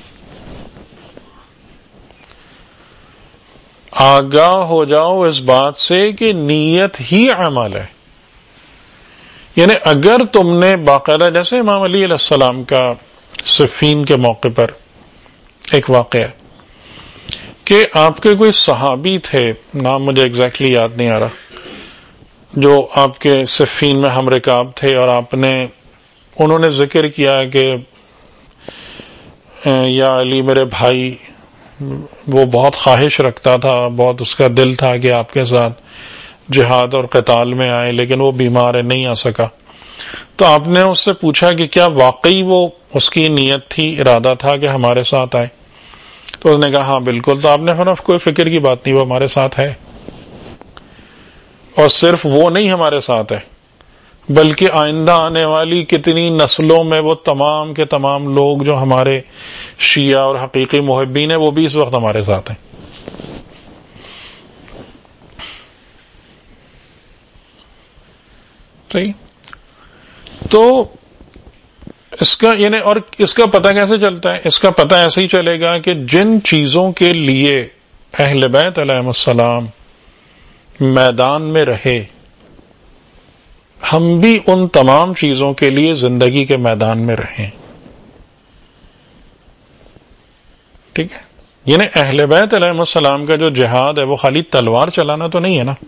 آگاہ ہو جاؤ اس بات سے کہ نیت ہی عمل ہے. یعنی اگر تم نے باقاعدہ، جیسے امام علی علیہ السلام کا صفین کے موقع پر ایک واقعہ کہ آپ کے کوئی صحابی تھے، نام مجھے ایگزیکٹلی یاد نہیں آ رہا، جو آپ کے صفین میں ہم رکاب تھے، اور آپ نے انہوں نے ذکر کیا کہ یا علی میرے بھائی، وہ بہت خواہش رکھتا تھا، بہت اس کا دل تھا کہ آپ کے ساتھ جہاد اور قتال میں آئے، لیکن وہ بیمار ہے، نہیں آ سکا. تو آپ نے اس سے پوچھا کہ کیا واقعی وہ اس کی نیت تھی، ارادہ تھا کہ ہمارے ساتھ آئے؟ تو اس نے کہا ہاں بالکل. تو آپ نے فرمایا کوئی فکر کی بات نہیں، وہ ہمارے ساتھ ہے. اور صرف وہ نہیں ہمارے ساتھ ہے، بلکہ آئندہ آنے والی کتنی نسلوں میں وہ تمام کے تمام لوگ جو ہمارے شیعہ اور حقیقی محبین ہیں، وہ بھی اس وقت ہمارے ساتھ ہیں. صحیح. تو اس کا یعنی اور اس کا پتہ کیسے چلتا ہے؟ اس کا پتہ ایسے ہی چلے گا کہ جن چیزوں کے لیے اہل بیت علیہ السلام میدان میں رہے، ہم بھی ان تمام چیزوں کے لیے زندگی کے میدان میں رہیں. ٹھیک ہے. یعنی اہل بیت علیہ السلام کا جو جہاد ہے وہ خالی تلوار چلانا تو نہیں ہے نا،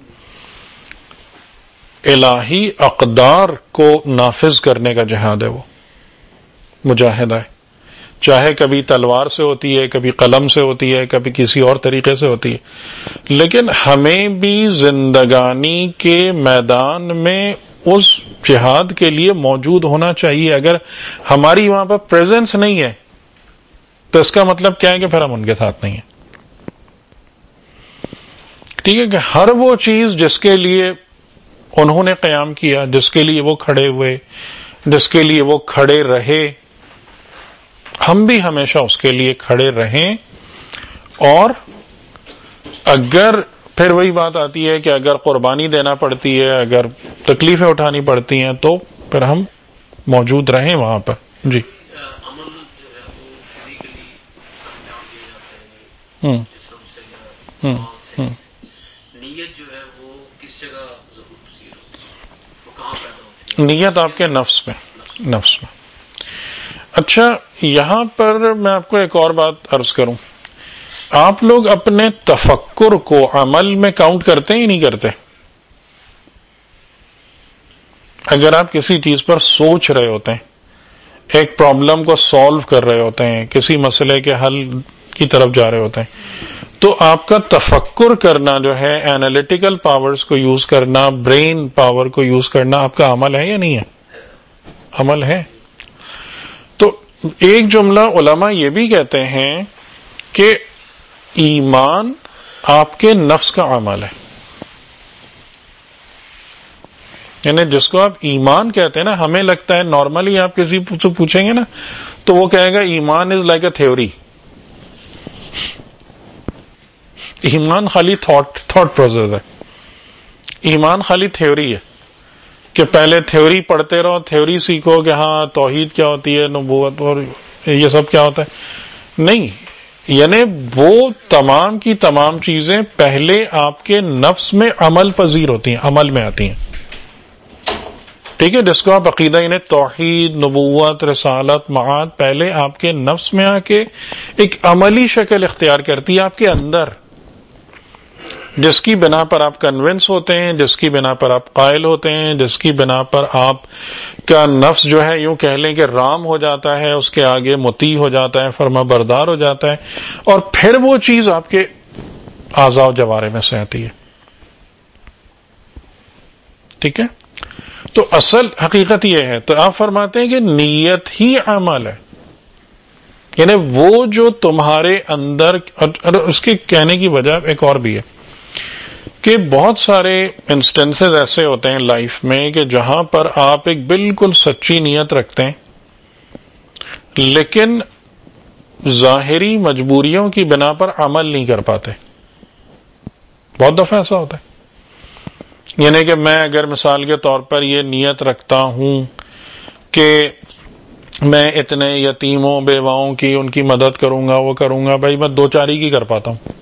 الہی اقدار کو نافذ کرنے کا جہاد ہے، وہ مجاہدہ ہے. چاہے کبھی تلوار سے ہوتی ہے، کبھی قلم سے ہوتی ہے، کبھی کسی اور طریقے سے ہوتی ہے، لیکن ہمیں بھی زندگانی کے میدان میں اس جہاد کے لیے موجود ہونا چاہیے. اگر ہماری وہاں پر پریزنس نہیں ہے تو اس کا مطلب کیا ہے کہ پھر ہم ان کے ساتھ نہیں ہیں. ٹھیک ہے. کہ ہر وہ چیز جس کے لیے انہوں نے قیام کیا، جس کے لیے وہ کھڑے ہوئے، جس کے لیے وہ کھڑے رہے، ہم بھی ہمیشہ اس کے لیے کھڑے رہیں. اور اگر پھر وہی بات آتی ہے کہ اگر قربانی دینا پڑتی ہے، اگر تکلیفیں اٹھانی پڑتی ہیں، تو پھر ہم موجود رہیں وہاں پر. جی. ہوں ہوں ہوں نیت جو ہے وہ کس جگہ ظہور پذیر ہوتی ہے، وہ کہاں پیدا ہوتی ہے؟ نیت آپ کے نفس میں، نفس میں. اچھا، یہاں پر میں آپ کو ایک اور بات عرض کروں. آپ لوگ اپنے تفکر کو عمل میں کاؤنٹ کرتے ہیں یا نہیں کرتے؟ اگر آپ کسی چیز پر سوچ رہے ہوتے ہیں، ایک پرابلم کو سالو کر رہے ہوتے ہیں، کسی مسئلے کے حل کی طرف جا رہے ہوتے ہیں، تو آپ کا تفکر کرنا جو ہے، اینالیٹیکل پاورز کو یوز کرنا، برین پاور کو یوز کرنا، آپ کا عمل ہے یا نہیں ہے؟ عمل ہے. تو ایک جملہ علماء یہ بھی کہتے ہیں کہ ایمان آپ کے نفس کا عمل ہے. یعنی جس کو آپ ایمان کہتے ہیں نا، ہمیں لگتا ہے نارملی آپ کسی سے پوچھیں گے نا تو وہ کہے گا ایمان از لائک اے تھیوری. ایمان خالی تھاٹ تھاٹ پروسیس ہے، ایمان خالی تھیوری ہے. کہ پہلے تھیوری پڑھتے رہو، تھیوری سیکھو کہ ہاں توحید کیا ہوتی ہے، نبوت اور یہ سب کیا ہوتا ہے. نہیں، یعنی وہ تمام کی تمام چیزیں پہلے آپ کے نفس میں عمل پذیر ہوتی ہیں، عمل میں آتی ہیں. ٹھیک ہے، جس کو آپ عقیدہ یعنی توحید، نبوت، رسالت، معاد پہلے آپ کے نفس میں آ کے ایک عملی شکل اختیار کرتی ہے آپ کے اندر، جس کی بنا پر آپ کنونس ہوتے ہیں، جس کی بنا پر آپ قائل ہوتے ہیں، جس کی بنا پر آپ کا نفس جو ہے یوں کہہ لیں کہ رام ہو جاتا ہے، اس کے آگے مطیع ہو جاتا ہے، فرما بردار ہو جاتا ہے، اور پھر وہ چیز آپ کے اعضاء و جوارح میں سے آتی ہے. ٹھیک ہے، تو اصل حقیقت یہ ہے. تو آپ فرماتے ہیں کہ نیت ہی عمل ہے، یعنی وہ جو تمہارے اندر، اس کے کہنے کی وجہ ایک اور بھی ہے کہ بہت سارے انسٹنسز ایسے ہوتے ہیں لائف میں کہ جہاں پر آپ ایک بالکل سچی نیت رکھتے ہیں، لیکن ظاہری مجبوریوں کی بنا پر عمل نہیں کر پاتے. بہت دفعہ ایسا ہوتا ہے. یعنی کہ میں اگر مثال کے طور پر یہ نیت رکھتا ہوں کہ میں اتنے یتیموں بیواؤں کی ان کی مدد کروں گا، وہ کروں گا، بھائی میں دو چاری کی کر پاتا ہوں،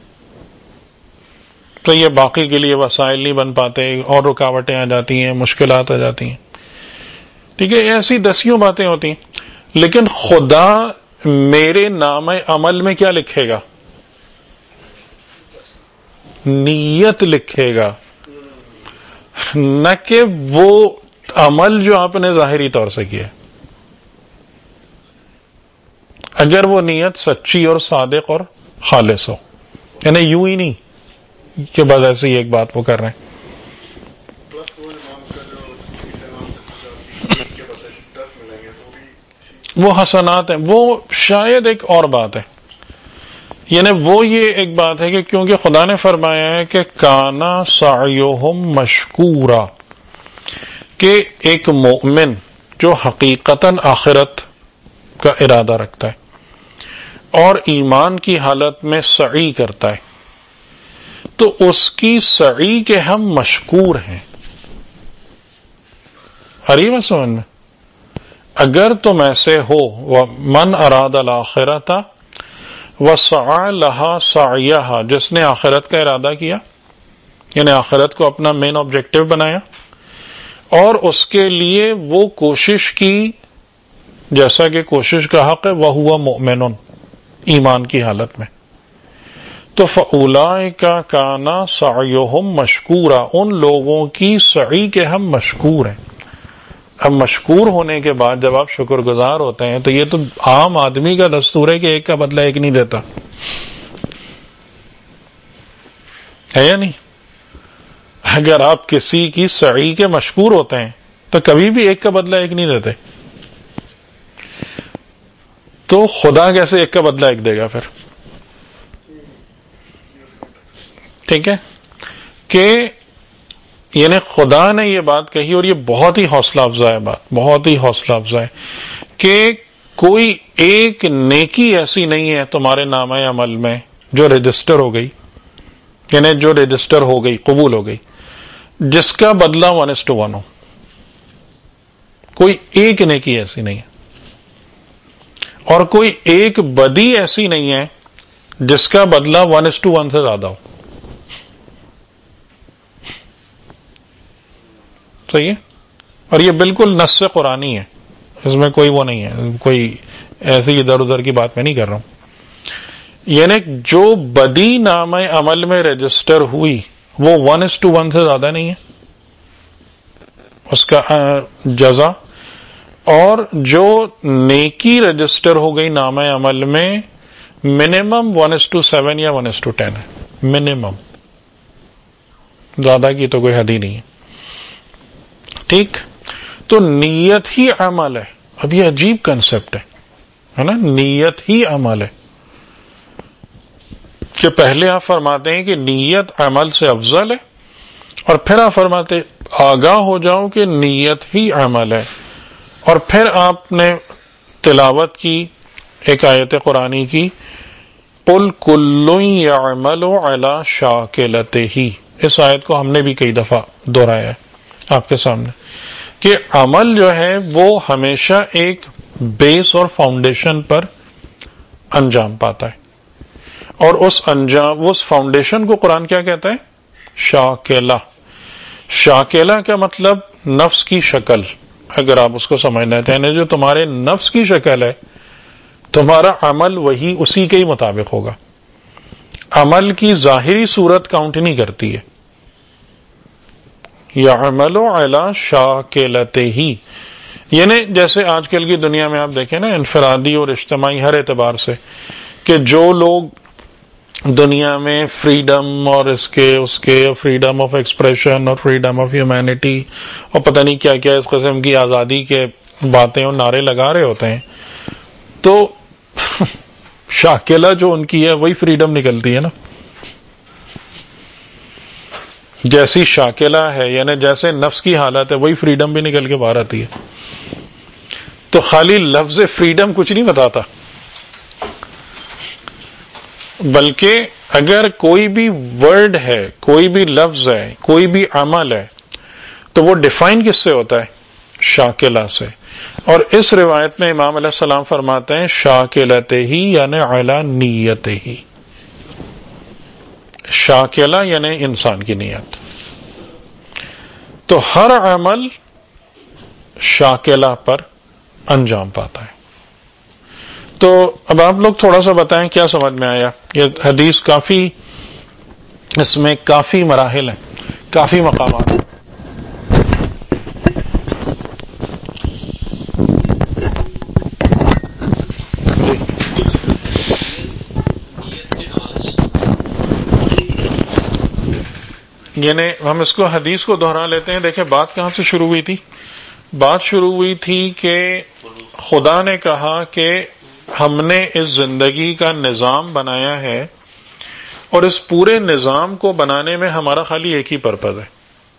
تو یہ باقی کے لیے وسائل نہیں بن پاتے، اور رکاوٹیں آ جاتی ہیں، مشکلات آ جاتی ہیں. ٹھیک ہے، ایسی دسیوں باتیں ہوتی ہیں. لیکن خدا میرے نام عمل میں کیا لکھے گا؟ نیت لکھے گا، نہ کہ وہ عمل جو آپ نے ظاہری طور سے کیا. اگر وہ نیت سچی اور صادق اور خالص ہو، یعنی یوں ہی نہیں کہ بس ایسے ہی ایک بات وہ کر رہے ہیں. وہ حسنات ہیں، وہ شاید ایک اور بات ہے. یعنی وہ یہ ایک بات ہے کہ کیونکہ خدا نے فرمایا ہے کہ کانا سعیہم مشکورا، کہ ایک مومن جو حقیقتاً آخرت کا ارادہ رکھتا ہے اور ایمان کی حالت میں سعی کرتا ہے، تو اس کی سعی کے ہم مشکور ہیں. ارے سمجھ میں، اگر تم ایسے ہو، من اراد الآخرۃ وسعى لها سعیہا، جس نے آخرت کا ارادہ کیا، یعنی آخرت کو اپنا مین آبجیکٹو بنایا اور اس کے لیے وہ کوشش کی جیسا کہ کوشش کا حق ہے، وَهُوَ مُؤْمِنٌ، ایمان کی حالت میں، تو فَأُولَئِكَ كَانَ سَعْيُهُمْ مَشْكُورًا، ان لوگوں کی سعی کے ہم مشکور ہیں. اب مشکور ہونے کے بعد جب آپ شکر گزار ہوتے ہیں تو یہ تو عام آدمی کا دستور ہے کہ ایک کا بدلہ ایک نہیں دیتا ہے یا نہیں؟ اگر آپ کسی کی سعی کے مشکور ہوتے ہیں تو کبھی بھی ایک کا بدلہ ایک نہیں دیتے، تو خدا کیسے ایک کا بدلہ ایک دے گا پھر؟ ٹھیک ہے، کہ یعنی خدا نے یہ بات کہی، اور یہ بہت ہی حوصلہ افزا ہے، بات بہت ہی حوصلہ افزا ہے کہ کوئی ایک نیکی ایسی نہیں ہے تمہارے نامہ عمل میں جو رجسٹر ہو گئی، یعنی جو رجسٹر ہو گئی، قبول ہو گئی، جس کا بدلہ ون اس ٹو ون ہو. کوئی ایک نیکی ایسی نہیں ہے، اور کوئی ایک بدی ایسی نہیں ہے جس کا بدلہ ون اس ٹو ون سے زیادہ ہو. صحیح ہے، اور یہ بالکل نص قرآنی ہے، اس میں کوئی وہ نہیں ہے، کوئی ایسی ادھر ادھر کی بات میں نہیں کر رہا ہوں. یعنی جو بدی نام عمل میں رجسٹر ہوئی وہ ون اس ٹو ون سے زیادہ نہیں ہے اس کا جزا، اور جو نیکی رجسٹر ہو گئی نام عمل میں minimum one is to seven یا ون اس ٹو ٹین ہے، منیمم، زیادہ کی تو کوئی حد ہی نہیں ہے. ٹھیک، تو نیت ہی عمل ہے. اب یہ عجیب کنسپٹ ہے نا، نیت ہی عمل ہے، کہ پہلے آپ فرماتے ہیں کہ نیت عمل سے افضل ہے، اور پھر آپ فرماتے آگاہ ہو جاؤ کہ نیت ہی عمل ہے، اور پھر آپ نے تلاوت کی ایک آیت قرآنی کی، قُلْ كُلٌّ يَعْمَلُ عَلَى شَاكِلَتِهِ. اس آیت کو ہم نے بھی کئی دفعہ دہرایا ہے آپ کے سامنے. کہ عمل جو ہے وہ ہمیشہ ایک بیس اور فاؤنڈیشن پر انجام پاتا ہے، اور اس انجام اس فاؤنڈیشن کو قرآن کیا کہتا ہے؟ شاکلہ۔ شاکلہ کا مطلب نفس کی شکل، اگر آپ اس کو سمجھنا چاہیں، جو تمہارے نفس کی شکل ہے تمہارا عمل وہی اسی کے ہی مطابق ہوگا۔ عمل کی ظاہری صورت کاؤنٹ نہیں کرتی ہے۔ یعمل علی شاکلتہ، یعنی جیسے آج کل کی دنیا میں آپ دیکھیں نا، انفرادی اور اجتماعی ہر اعتبار سے، کہ جو لوگ دنیا میں فریڈم اور اس کے اس کے فریڈم آف ایکسپریشن اور فریڈم آف ہیومینٹی اور پتہ نہیں کیا کیا اس قسم کی آزادی کے باتیں اور نعرے لگا رہے ہوتے ہیں، تو شاکلہ جو ان کی ہے وہی فریڈم نکلتی ہے نا۔ جیسی شاکلہ ہے، یعنی جیسے نفس کی حالت ہے، وہی فریڈم بھی نکل کے باہر آتی ہے۔ تو خالی لفظ فریڈم کچھ نہیں بتاتا، بلکہ اگر کوئی بھی ورڈ ہے، کوئی بھی لفظ ہے، کوئی بھی عمل ہے، تو وہ ڈیفائن کس سے ہوتا ہے؟ شاکلہ سے۔ اور اس روایت میں امام علیہ السلام فرماتے ہیں شاکلتہ ہی، یعنی علی نیتہ ہی۔ شاکلہ یعنی انسان کی نیت۔ تو ہر عمل شاکلہ پر انجام پاتا ہے۔ تو اب آپ لوگ تھوڑا سا بتائیں کیا سمجھ میں آیا؟ یہ حدیث کافی، اس میں کافی مراحل ہیں، کافی مقامات ہیں۔ یعنی ہم اس کو حدیث کو دہرا لیتے ہیں۔ دیکھیں بات کہاں سے شروع ہوئی تھی؟ بات شروع ہوئی تھی کہ خدا نے کہا کہ ہم نے اس زندگی کا نظام بنایا ہے، اور اس پورے نظام کو بنانے میں ہمارا خالی ایک ہی پرپز ہے،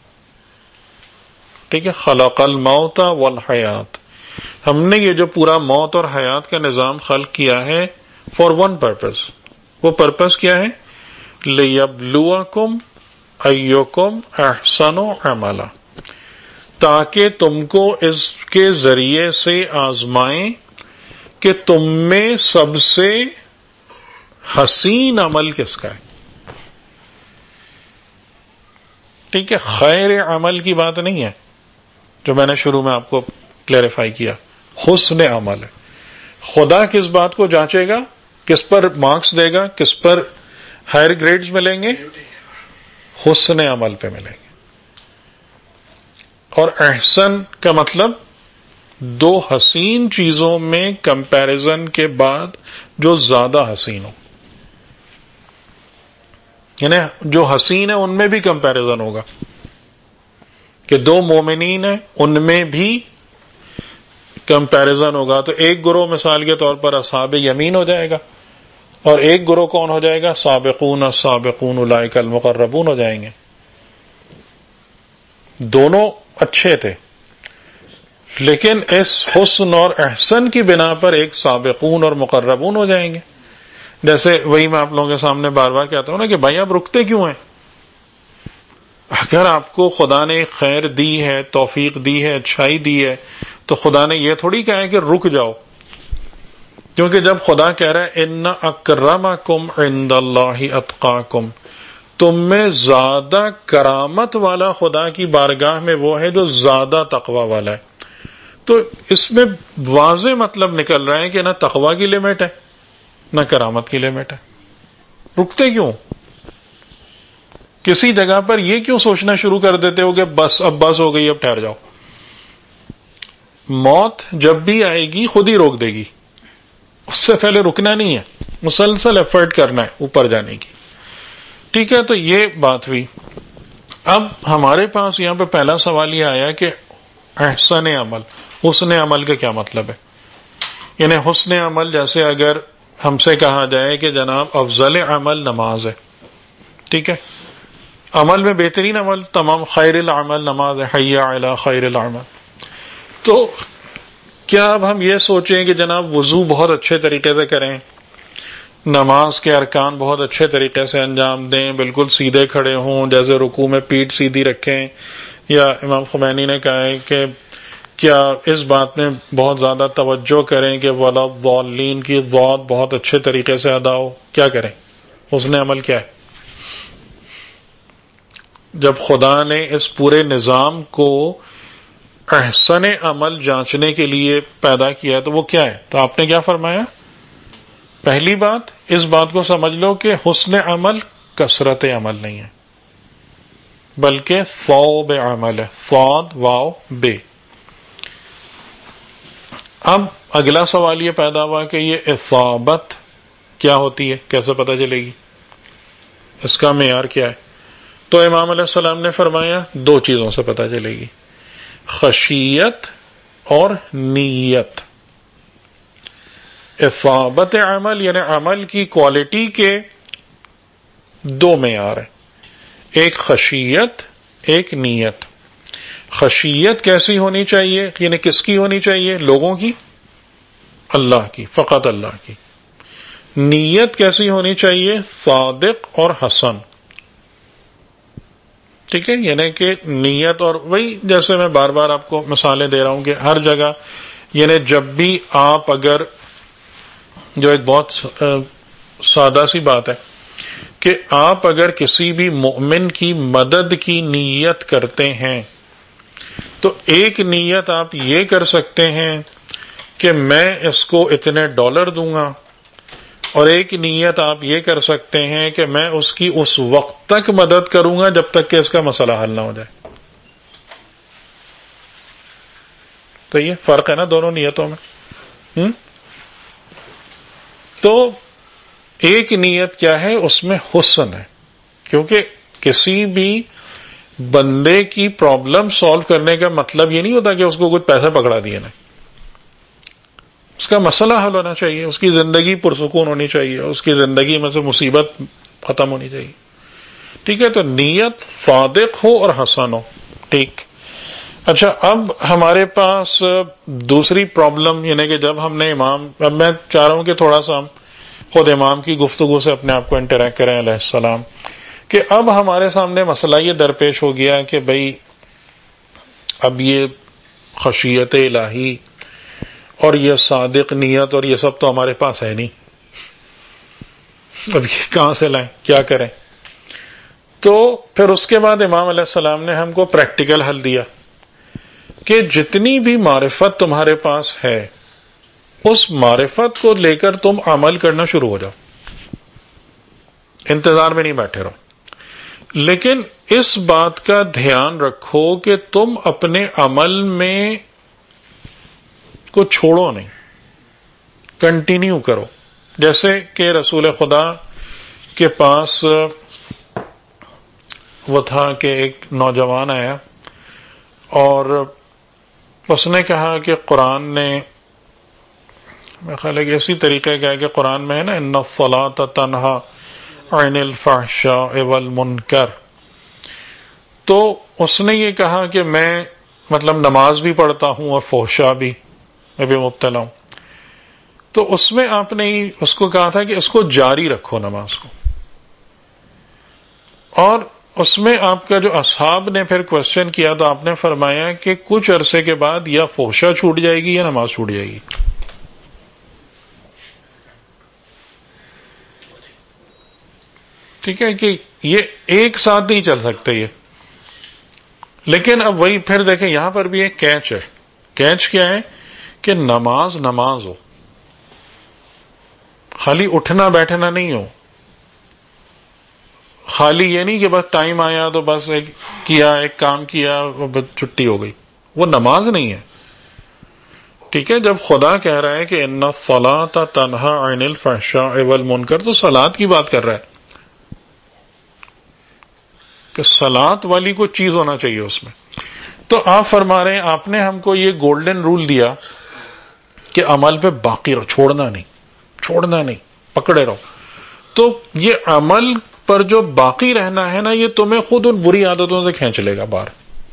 ٹھیک ہے؟ خلق الموت والحیات۔ ہم نے یہ جو پورا موت اور حیات کا نظام خلق کیا ہے فار ون پرپز۔ وہ پرپز کیا ہے؟ لیبلوکم ایکم احسن عملا، تاکہ تم کو اس کے ذریعے سے آزمائیں کہ تم میں سب سے حسین عمل کس کا ہے۔ ٹھیک ہے؟ خیر عمل کی بات نہیں ہے جو میں نے شروع میں آپ کو کلیریفائی کیا، حسن عمل ہے۔ خدا کس بات کو جانچے گا، کس پر مارکس دے گا، کس پر ہائر گریڈز ملیں گے؟ حسن عمل پہ ملیں گے۔ اور احسن کا مطلب دو حسین چیزوں میں کمپیرزن کے بعد جو زیادہ حسین ہو، یعنی جو حسین ہے ان میں بھی کمپیرزن ہوگا، کہ دو مومنین ہیں ان میں بھی کمپیرزن ہوگا۔ تو ایک گروہ مثال کے طور پر اصحاب یمین ہو جائے گا، اور ایک گروہ کون ہو جائے گا؟ سابقون السابقون اولئک المقربون ہو جائیں گے۔ دونوں اچھے تھے، لیکن اس حسن اور احسن کی بنا پر ایک سابقون اور مقربون ہو جائیں گے۔ جیسے وہی میں آپ لوگوں کے سامنے بار بار کہتا ہوں نا کہ بھائی آپ رکتے کیوں ہیں؟ اگر آپ کو خدا نے خیر دی ہے، توفیق دی ہے، اچھائی دی ہے، تو خدا نے یہ تھوڑی کہا ہے کہ رک جاؤ، کیونکہ جب خدا کہہ رہا ہے ان اکرمکم عند اللہ اتقاکم، تم میں زیادہ کرامت والا خدا کی بارگاہ میں وہ ہے جو زیادہ تقوی والا ہے، تو اس میں واضح مطلب نکل رہا ہے کہ نہ تقوی کی لمٹ ہے نہ کرامت کی لمٹ ہے۔ رکتے کیوں؟ کسی جگہ پر یہ کیوں سوچنا شروع کر دیتے ہو کہ بس اب بس ہو گئی، اب ٹھہر جاؤ؟ موت جب بھی آئے گی خود ہی روک دے گی، اس سے پہلے رکنا نہیں ہے، مسلسل ایفرٹ کرنا ہے اوپر جانے کی۔ ٹھیک ہے، تو یہ بات ہوئی۔ اب ہمارے پاس یہاں پہ پہلا سوال یہ آیا کہ احسن عمل، حسن عمل کا کیا مطلب ہے؟ یعنی حسن عمل جیسے اگر ہم سے کہا جائے کہ جناب افضل عمل نماز ہے، ٹھیک ہے، عمل میں بہترین عمل تمام خیر العمل نماز ہے، حی علی خیر العمل، تو کیا اب ہم یہ سوچیں کہ جناب وضو بہت اچھے طریقے سے کریں، نماز کے ارکان بہت اچھے طریقے سے انجام دیں، بالکل سیدھے کھڑے ہوں، جیسے رکوع میں پیٹھ سیدھی رکھیں، یا امام خمینی نے کہا ہے کہ کیا اس بات میں بہت زیادہ توجہ کریں کہ ولا الضالین کی ضاد بہت اچھے طریقے سے ادا ہو؟ کیا کریں؟ حسن عمل کیا ہے؟ جب خدا نے اس پورے نظام کو احسن عمل جانچنے کے لیے پیدا کیا تو وہ کیا ہے؟ تو آپ نے کیا فرمایا؟ پہلی بات اس بات کو سمجھ لو کہ حسن عمل کثرت عمل نہیں ہے، بلکہ ثواب عمل ہے، صاد واو بے۔ اب اگلا سوال یہ پیدا ہوا کہ یہ اصابت کیا ہوتی ہے، کیسے پتہ چلے گی، اس کا معیار کیا ہے؟ تو امام علیہ السلام نے فرمایا دو چیزوں سے پتہ چلے گی، خشیت اور نیت۔ اصابت عمل یعنی عمل کی کوالٹی کے دو معیار ہیں، ایک خشیت ایک نیت۔ خشیت کیسی ہونی چاہیے، یعنی کس کی ہونی چاہیے؟ لوگوں کی، اللہ کی، فقط اللہ کی۔ نیت کیسی ہونی چاہیے؟ صادق اور حسن، ٹھیک ہے؟ یعنی کہ نیت، اور وہی جیسے میں بار بار آپ کو مثالیں دے رہا ہوں کہ ہر جگہ، یعنی جب بھی آپ اگر، جو ایک بہت سادہ سی بات ہے کہ آپ اگر کسی بھی مومن کی مدد کی نیت کرتے ہیں تو ایک نیت آپ یہ کر سکتے ہیں کہ میں اس کو اتنے ڈالر دوں گا، اور ایک نیت آپ یہ کر سکتے ہیں کہ میں اس کی اس وقت تک مدد کروں گا جب تک کہ اس کا مسئلہ حل نہ ہو جائے۔ تو یہ فرق ہے نا دونوں نیتوں میں۔ ہم؟ تو ایک نیت کیا ہے، اس میں حسن ہے، کیونکہ کسی بھی بندے کی پرابلم سالو کرنے کا مطلب یہ نہیں ہوتا کہ اس کو کچھ پیسے پکڑا دیے نا، اس کا مسئلہ حل ہونا چاہیے، اس کی زندگی پرسکون ہونی چاہیے، اس کی زندگی میں سے مصیبت ختم ہونی چاہیے، ٹھیک ہے؟ تو نیت صادق ہو اور حسن ہو، ٹھیک۔ اچھا، اب ہمارے پاس دوسری پرابلم، یعنی کہ جب ہم نے امام، اب میں چاہ رہا ہوں کہ تھوڑا سا ہم خود امام کی گفتگو سے اپنے آپ کو انٹریکٹ کریں علیہ السلام، کہ اب ہمارے سامنے مسئلہ یہ درپیش ہو گیا کہ بھئی اب یہ خشیت الہی اور یہ صادق نیت اور یہ سب تو ہمارے پاس ہے نہیں، اب یہ کہاں سے لائیں، کیا کریں؟ تو پھر اس کے بعد امام علیہ السلام نے ہم کو پریکٹیکل حل دیا کہ جتنی بھی معرفت تمہارے پاس ہے اس معرفت کو لے کر تم عمل کرنا شروع ہو جاؤ، انتظار میں نہیں بیٹھے رہو، لیکن اس بات کا دھیان رکھو کہ تم اپنے عمل میں کو چھوڑو نہیں، کنٹینیو کرو۔ جیسے کہ رسول خدا کے پاس وہ تھا کہ ایک نوجوان آیا اور اس نے کہا کہ قرآن نے، میں خیال ہے کہ اسی طریقے کا ہے کہ قرآن میں ہے نا، ان الصلاۃ تنہی عن الفحشاء والمنکر، تو اس نے یہ کہا کہ میں مطلب نماز بھی پڑھتا ہوں اور فحشاء بھی میں بھی مبتلا ہوں۔ تو اس میں آپ نے اس کو کہا تھا کہ اس کو جاری رکھو نماز کو، اور اس میں آپ کا جو اصحاب نے پھر کوشچن کیا تو آپ نے فرمایا کہ کچھ عرصے کے بعد یا فحشاء چھوٹ جائے گی یا نماز چھوٹ جائے گی، ٹھیک ہے؟ کہ یہ ایک ساتھ نہیں چل سکتے یہ۔ لیکن اب وہی پھر دیکھیں یہاں پر بھی ایک کیچ ہے، کیچ کیا ہے کہ نماز نماز ہو، خالی اٹھنا بیٹھنا نہیں ہو، خالی یہ نہیں کہ بس ٹائم آیا تو بس ایک کیا ایک کام کیا بس چھٹی ہو گئی، وہ نماز نہیں ہے، ٹھیک ہے؟ جب خدا کہہ رہا ہے کہ ان الصلاۃ تنہی عن الفحشاء والمنکر تو صلاۃ کی بات کر رہا ہے کہ صلاۃ والی کوئی چیز ہونا چاہیے اس میں۔ تو آپ فرما رہے ہیں آپ نے ہم کو یہ گولڈن رول دیا کہ عمل پہ باقی رہو، چھوڑنا نہیں، چھوڑنا نہیں، پکڑے رہو۔ تو یہ عمل پر جو باقی رہنا ہے نا، یہ تمہیں خود ان بری عادتوں سے کھینچ لے گا باہر،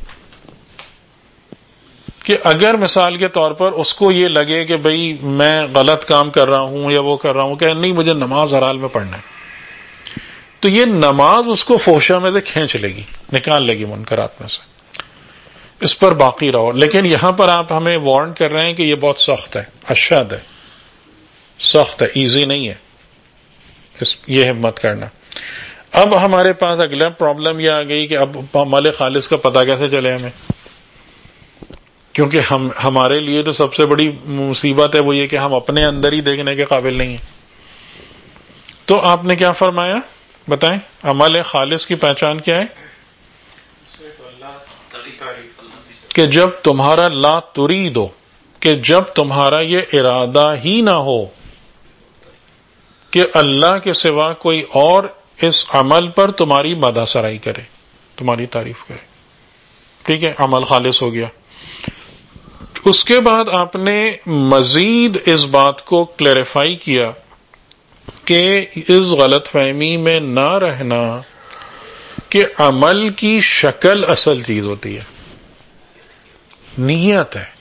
کہ اگر مثال کے طور پر اس کو یہ لگے کہ بھئی میں غلط کام کر رہا ہوں یا وہ کر رہا ہوں، کہ نہیں مجھے نماز ہر حال میں پڑھنا ہے، تو یہ نماز اس کو فحشاء میں سے کھینچ لے گی، نکال لے گی منکرات میں سے۔ اس پر باقی رہو. لیکن یہاں پر آپ ہمیں وارن کر رہے ہیں کہ یہ بہت سخت ہے، اشد ہے، سخت ہے، ایزی نہیں ہے اس یہ ہمت کرنا. اب ہمارے پاس اگلا پرابلم یہ آ گئی کہ اب عمل خالص کا پتہ کیسے چلے ہمیں، کیونکہ ہم ہمارے لیے تو سب سے بڑی مصیبت ہے وہ یہ کہ ہم اپنے اندر ہی دیکھنے کے قابل نہیں ہیں. تو آپ نے کیا فرمایا بتائیں، عمل خالص کی پہچان کیا ہے؟ کہ جب تمہارا لا ترید ہو، کہ جب تمہارا یہ ارادہ ہی نہ ہو کہ اللہ کے سوا کوئی اور اس عمل پر تمہاری مدح سرائی کرے، تمہاری تعریف کرے. ٹھیک ہے، عمل خالص ہو گیا. اس کے بعد آپ نے مزید اس بات کو کلیریفائی کیا کہ اس غلط فہمی میں نہ رہنا کہ عمل کی شکل اصل چیز ہوتی ہے، نیت ہے.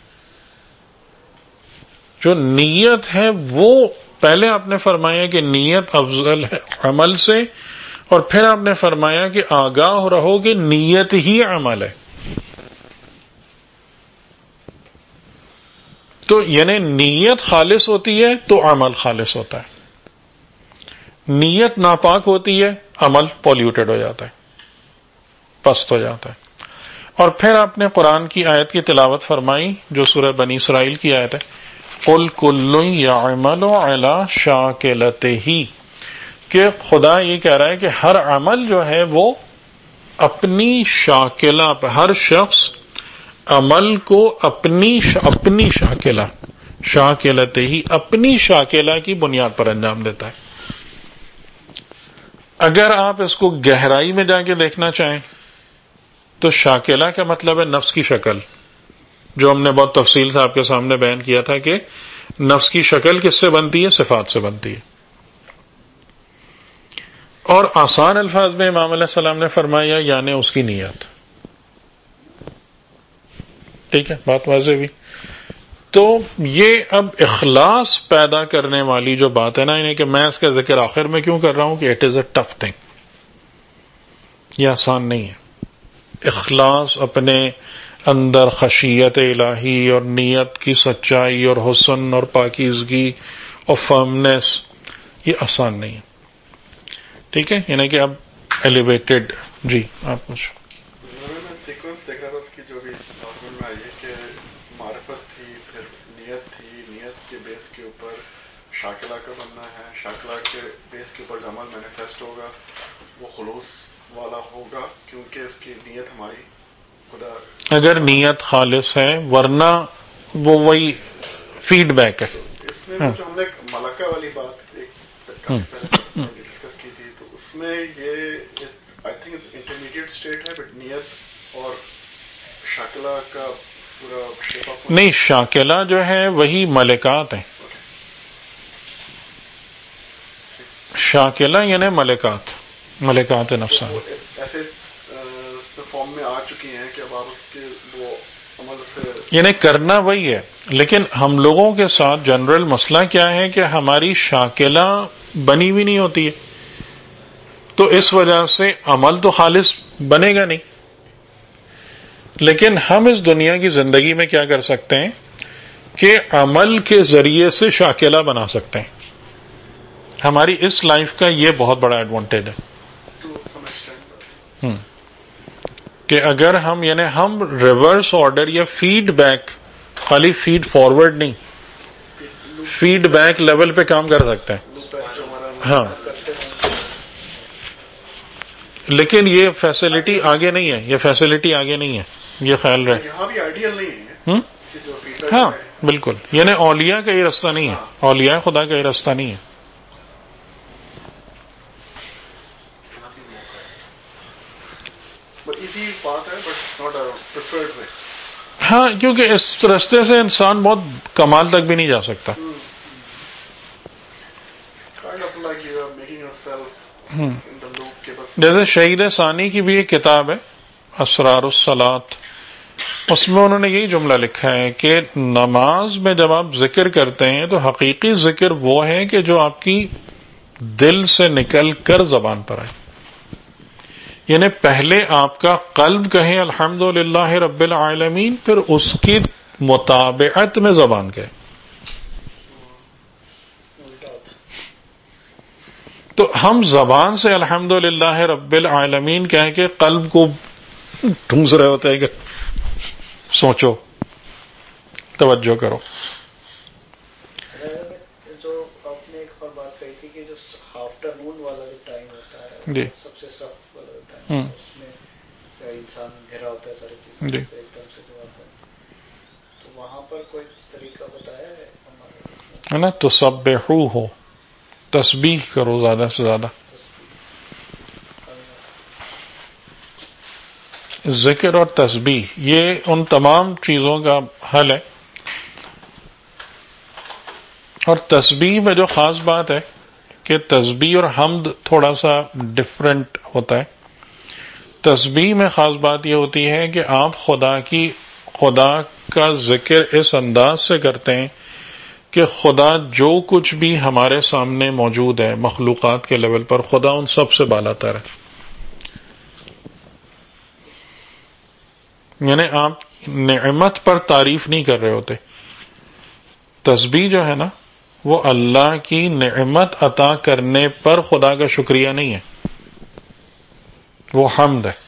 جو نیت ہے وہ پہلے آپ نے فرمایا کہ نیت افضل ہے عمل سے، اور پھر آپ نے فرمایا کہ آگاہ رہو کہ نیت ہی عمل ہے. تو یعنی نیت خالص ہوتی ہے تو عمل خالص ہوتا ہے، نیت ناپاک ہوتی ہے عمل پولیوٹڈ ہو جاتا ہے، پست ہو جاتا ہے. اور پھر آپ نے قرآن کی آیت کی تلاوت فرمائی جو سورہ بنی اسرائیل کی آیت ہے، قُلْ كُلٌّ يَعْمَلُ عَلَى شَاكِلَتِهِ، کہ خدا یہ کہہ رہا ہے کہ ہر عمل جو ہے وہ اپنی شاکلہ پہ، ہر شخص عمل کو اپنی اپنی شاکلہ شاکلتہی اپنی شاکلہ کی بنیاد پر انجام دیتا ہے. اگر آپ اس کو گہرائی میں جا کے دیکھنا چاہیں تو شاکلہ کا مطلب ہے نفس کی شکل، جو ہم نے بہت تفصیل سے آپ کے سامنے بیان کیا تھا کہ نفس کی شکل کس سے بنتی ہے؟ صفات سے بنتی ہے. اور آسان الفاظ میں امام علیہ السلام نے فرمایا یعنی اس کی نیت. ٹھیک ہے، بات واضح ہوئی. تو یہ اب اخلاص پیدا کرنے والی جو بات ہے نا، یعنی کہ میں اس کا ذکر آخر میں کیوں کر رہا ہوں کہ it is a tough thing, یہ آسان نہیں ہے. اخلاص، اپنے اندر خشیت الہی اور نیت کی سچائی اور حسن اور پاکیزگی اور فرمنس، یہ آسان نہیں ہے. ٹھیک ہے، یعنی کہ اب ایلیویٹڈ. جی آپ کچھ سیکوینس دیکھ رہا تھا اس کی جو بھی نارمل میں آئی ہے کہ معرفت تھی، پھر نیت تھی، نیت کے بیس کے اوپر شاکلہ کا بننا ہے، شاکلہ کے بیس کے اوپر عمل مینیفیسٹ ہوگا، وہ خلوص والا ہوگا کیونکہ اس کی نیت ہماری خدا اگر نیت خالص ہے، ورنہ وہ وہی فیڈ بیک ہے. اس میں جو ہم نے ملکہ والی بات ایک ڈسکس کی تھی تو اس میں یہ آئی تھنک انٹرمیڈیٹ اسٹیٹ ہے، بٹ نیت اور شاکلہ کا پورا شیپ آف نہیں، شاکلہ جو ہے وہی ملکات ہیں. شاکلہ یعنی ملکات، ملکات نفسان ایسے فارم میں آ چکی ہیں کہ اب آپ اس کے وہ عمل سے یعنی کرنا وہی ہے. لیکن ہم لوگوں کے ساتھ جنرل مسئلہ کیا ہے کہ ہماری شاکلہ بنی ہوئی نہیں ہوتی ہے، تو اس وجہ سے عمل تو خالص بنے گا نہیں. لیکن ہم اس دنیا کی زندگی میں کیا کر سکتے ہیں کہ عمل کے ذریعے سے شاکلہ بنا سکتے ہیں. ہماری اس لائف کا یہ بہت بڑا ایڈوانٹیج ہے کہ اگر ہم یعنی ہم ریورس آرڈر یا فیڈ بیک، خالی فیڈ فارورڈ نہیں، فیڈ بیک لیول پہ کام کر سکتے ہیں. ہاں، لیکن یہ فیسلٹی آگے نہیں ہے، یہ فیسلٹی آگے نہیں ہے، یہ خیال رہے. یہاں بھی آئیڈیل نہیں ہے. ہاں بالکل، یعنی اولیاء کا یہ راستہ نہیں ہے، اولیاء خدا کا یہ راستہ نہیں ہے. ہاں، کیونکہ اس راستے سے انسان بہت کمال تک بھی نہیں جا سکتا. جیسے شہید ثانی کی بھی ایک کتاب ہے اسرار الصلاۃ، اس میں انہوں نے یہی جملہ لکھا ہے کہ نماز میں جب آپ ذکر کرتے ہیں تو حقیقی ذکر وہ ہے کہ جو آپ کی دل سے نکل کر زبان پر آئے. یعنی پہلے آپ کا قلب کہے الحمدللہ رب العالمین، پھر اس کی مطابعت میں زبان کہے. تو ہم زبان سے الحمدللہ رب العالمین کہہ کے قلب کو ڈھونس رہے ہوتے ہیں کہ سوچو، توجہ کرو. جو آپ نے ایک اور بات کہی تھی کہ جو آفٹر نون والا جو ٹائم ہوتا ہے جی سب سے سخت والا جو ٹائم اس میں انسان گھرا ہوتا ہے ساری چیزیں جی ایک دم سے جو آتا ہے، تو وہاں پر کوئی طریقہ بتایا ہے ہمارے؟ ہے نا، تو سبحو ہو، تسبیح کرو زیادہ سے زیادہ. ذکر اور تسبیح یہ ان تمام چیزوں کا حل ہے. اور تسبیح میں جو خاص بات ہے کہ تسبیح اور حمد تھوڑا سا ڈفرینٹ ہوتا ہے. تسبیح میں خاص بات یہ ہوتی ہے کہ آپ خدا کی خدا کا ذکر اس انداز سے کرتے ہیں کہ خدا جو کچھ بھی ہمارے سامنے موجود ہے مخلوقات کے لیول پر، خدا ان سب سے بالا تر ہے. یعنی آپ نعمت پر تعریف نہیں کر رہے ہوتے. تسبیح جو ہے نا وہ اللہ کی نعمت عطا کرنے پر خدا کا شکریہ نہیں ہے، وہ حمد ہے.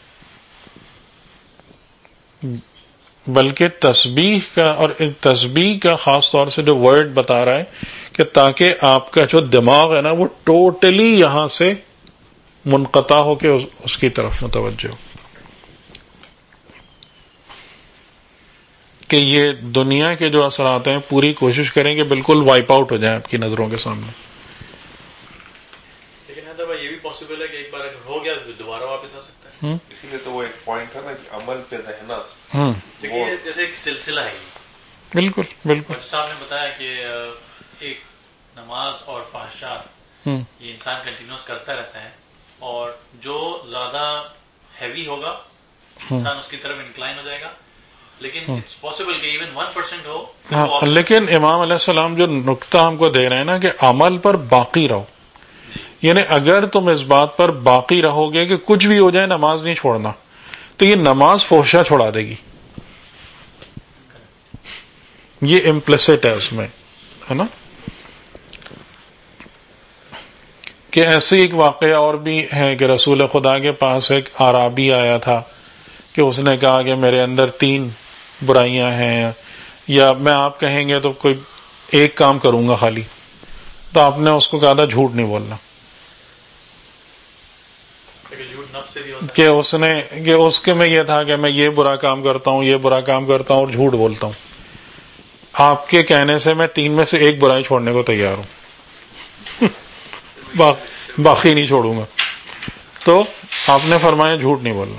بلکہ تسبیح کا، اور تسبیح کا خاص طور سے جو ورڈ بتا رہا ہے کہ تاکہ آپ کا جو دماغ ہے نا وہ ٹوٹلی یہاں سے منقطع ہو کے اس کی طرف متوجہ ہو، کہ یہ دنیا کے جو اثرات ہیں پوری کوشش کریں کہ بالکل وائپ آؤٹ ہو جائیں آپ کی نظروں کے سامنے. لیکن حیدر بھائی یہ بھی پاسبل ہے کہ ایک بار اگر ہو گیا تو دوبارہ واپس آ سکتا ہے. اسی لیے تو وہ ایک پوائنٹ ہے نا کہ عمل پہ رہنا، لیکن یہ جیسے ایک سلسلہ ہے. بالکل بالکل. صاحب نے بتایا کہ ایک نماز اور فحشات یہ انسان کنٹینیوس کرتا رہتا ہے، اور جو زیادہ ہیوی ہوگا انسان اس کی طرف انکلائن ہو جائے گا. لیکن اٹس پاسبل کہ ایون ون پرسینٹ ہو. ہاں، لیکن امام علیہ السلام جو نقطہ ہم کو دے رہے ہیں نا کہ عمل پر باقی رہو، یعنی اگر تم اس بات پر باقی رہو گے کہ کچھ بھی ہو جائے نماز نہیں چھوڑنا، تو یہ نماز فحشہ چھوڑا دے گی. یہ امپلیسٹ ہے اس میں، ہے نا. کہ ایسے ایک واقعہ اور بھی ہے کہ رسول خدا کے پاس ایک اعرابی آیا تھا کہ اس نے کہا کہ میرے اندر تین برائیاں ہیں، یا میں آپ کہیں گے تو کوئی ایک کام کروں گا خالی. تو آپ نے اس کو کہا تھا جھوٹ نہیں بولنا، کہ اس نے کہ اس کے میں یہ تھا کہ میں یہ برا کام کرتا ہوں، یہ برا کام کرتا ہوں اور جھوٹ بولتا ہوں. آپ کے کہنے سے میں تین میں سے ایک برائی چھوڑنے کو تیار ہوں، باقی نہیں چھوڑوں گا. تو آپ نے فرمایا جھوٹ نہیں بولنا.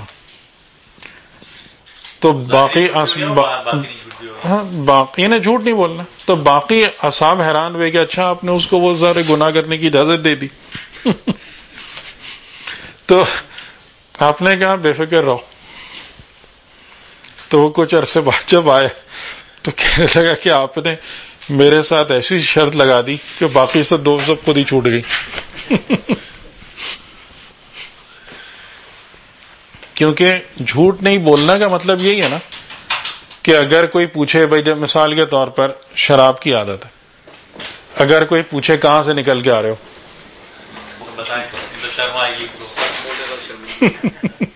تو باقی ہاں باقی یعنی جھوٹ نہیں بولنا. تو باقی اصحاب حیران ہوئے کہ اچھا آپ نے اس کو وہ سارے گناہ کرنے کی اجازت دے دی. تو آپ نے کہا بے فکر رہو. تو وہ کچھ عرصے بعد جب آئے تو کہنے لگا کہ آپ نے میرے ساتھ ایسی شرط لگا دی کہ باقی سب دو سب خود ہی چھوٹ گئی. کیونکہ جھوٹ نہیں بولنا کا مطلب یہی ہے نا کہ اگر کوئی پوچھے بھائی جب مثال کے طور پر شراب کی عادت ہے، اگر کوئی پوچھے کہاں سے نکل کے آ رہے ہو،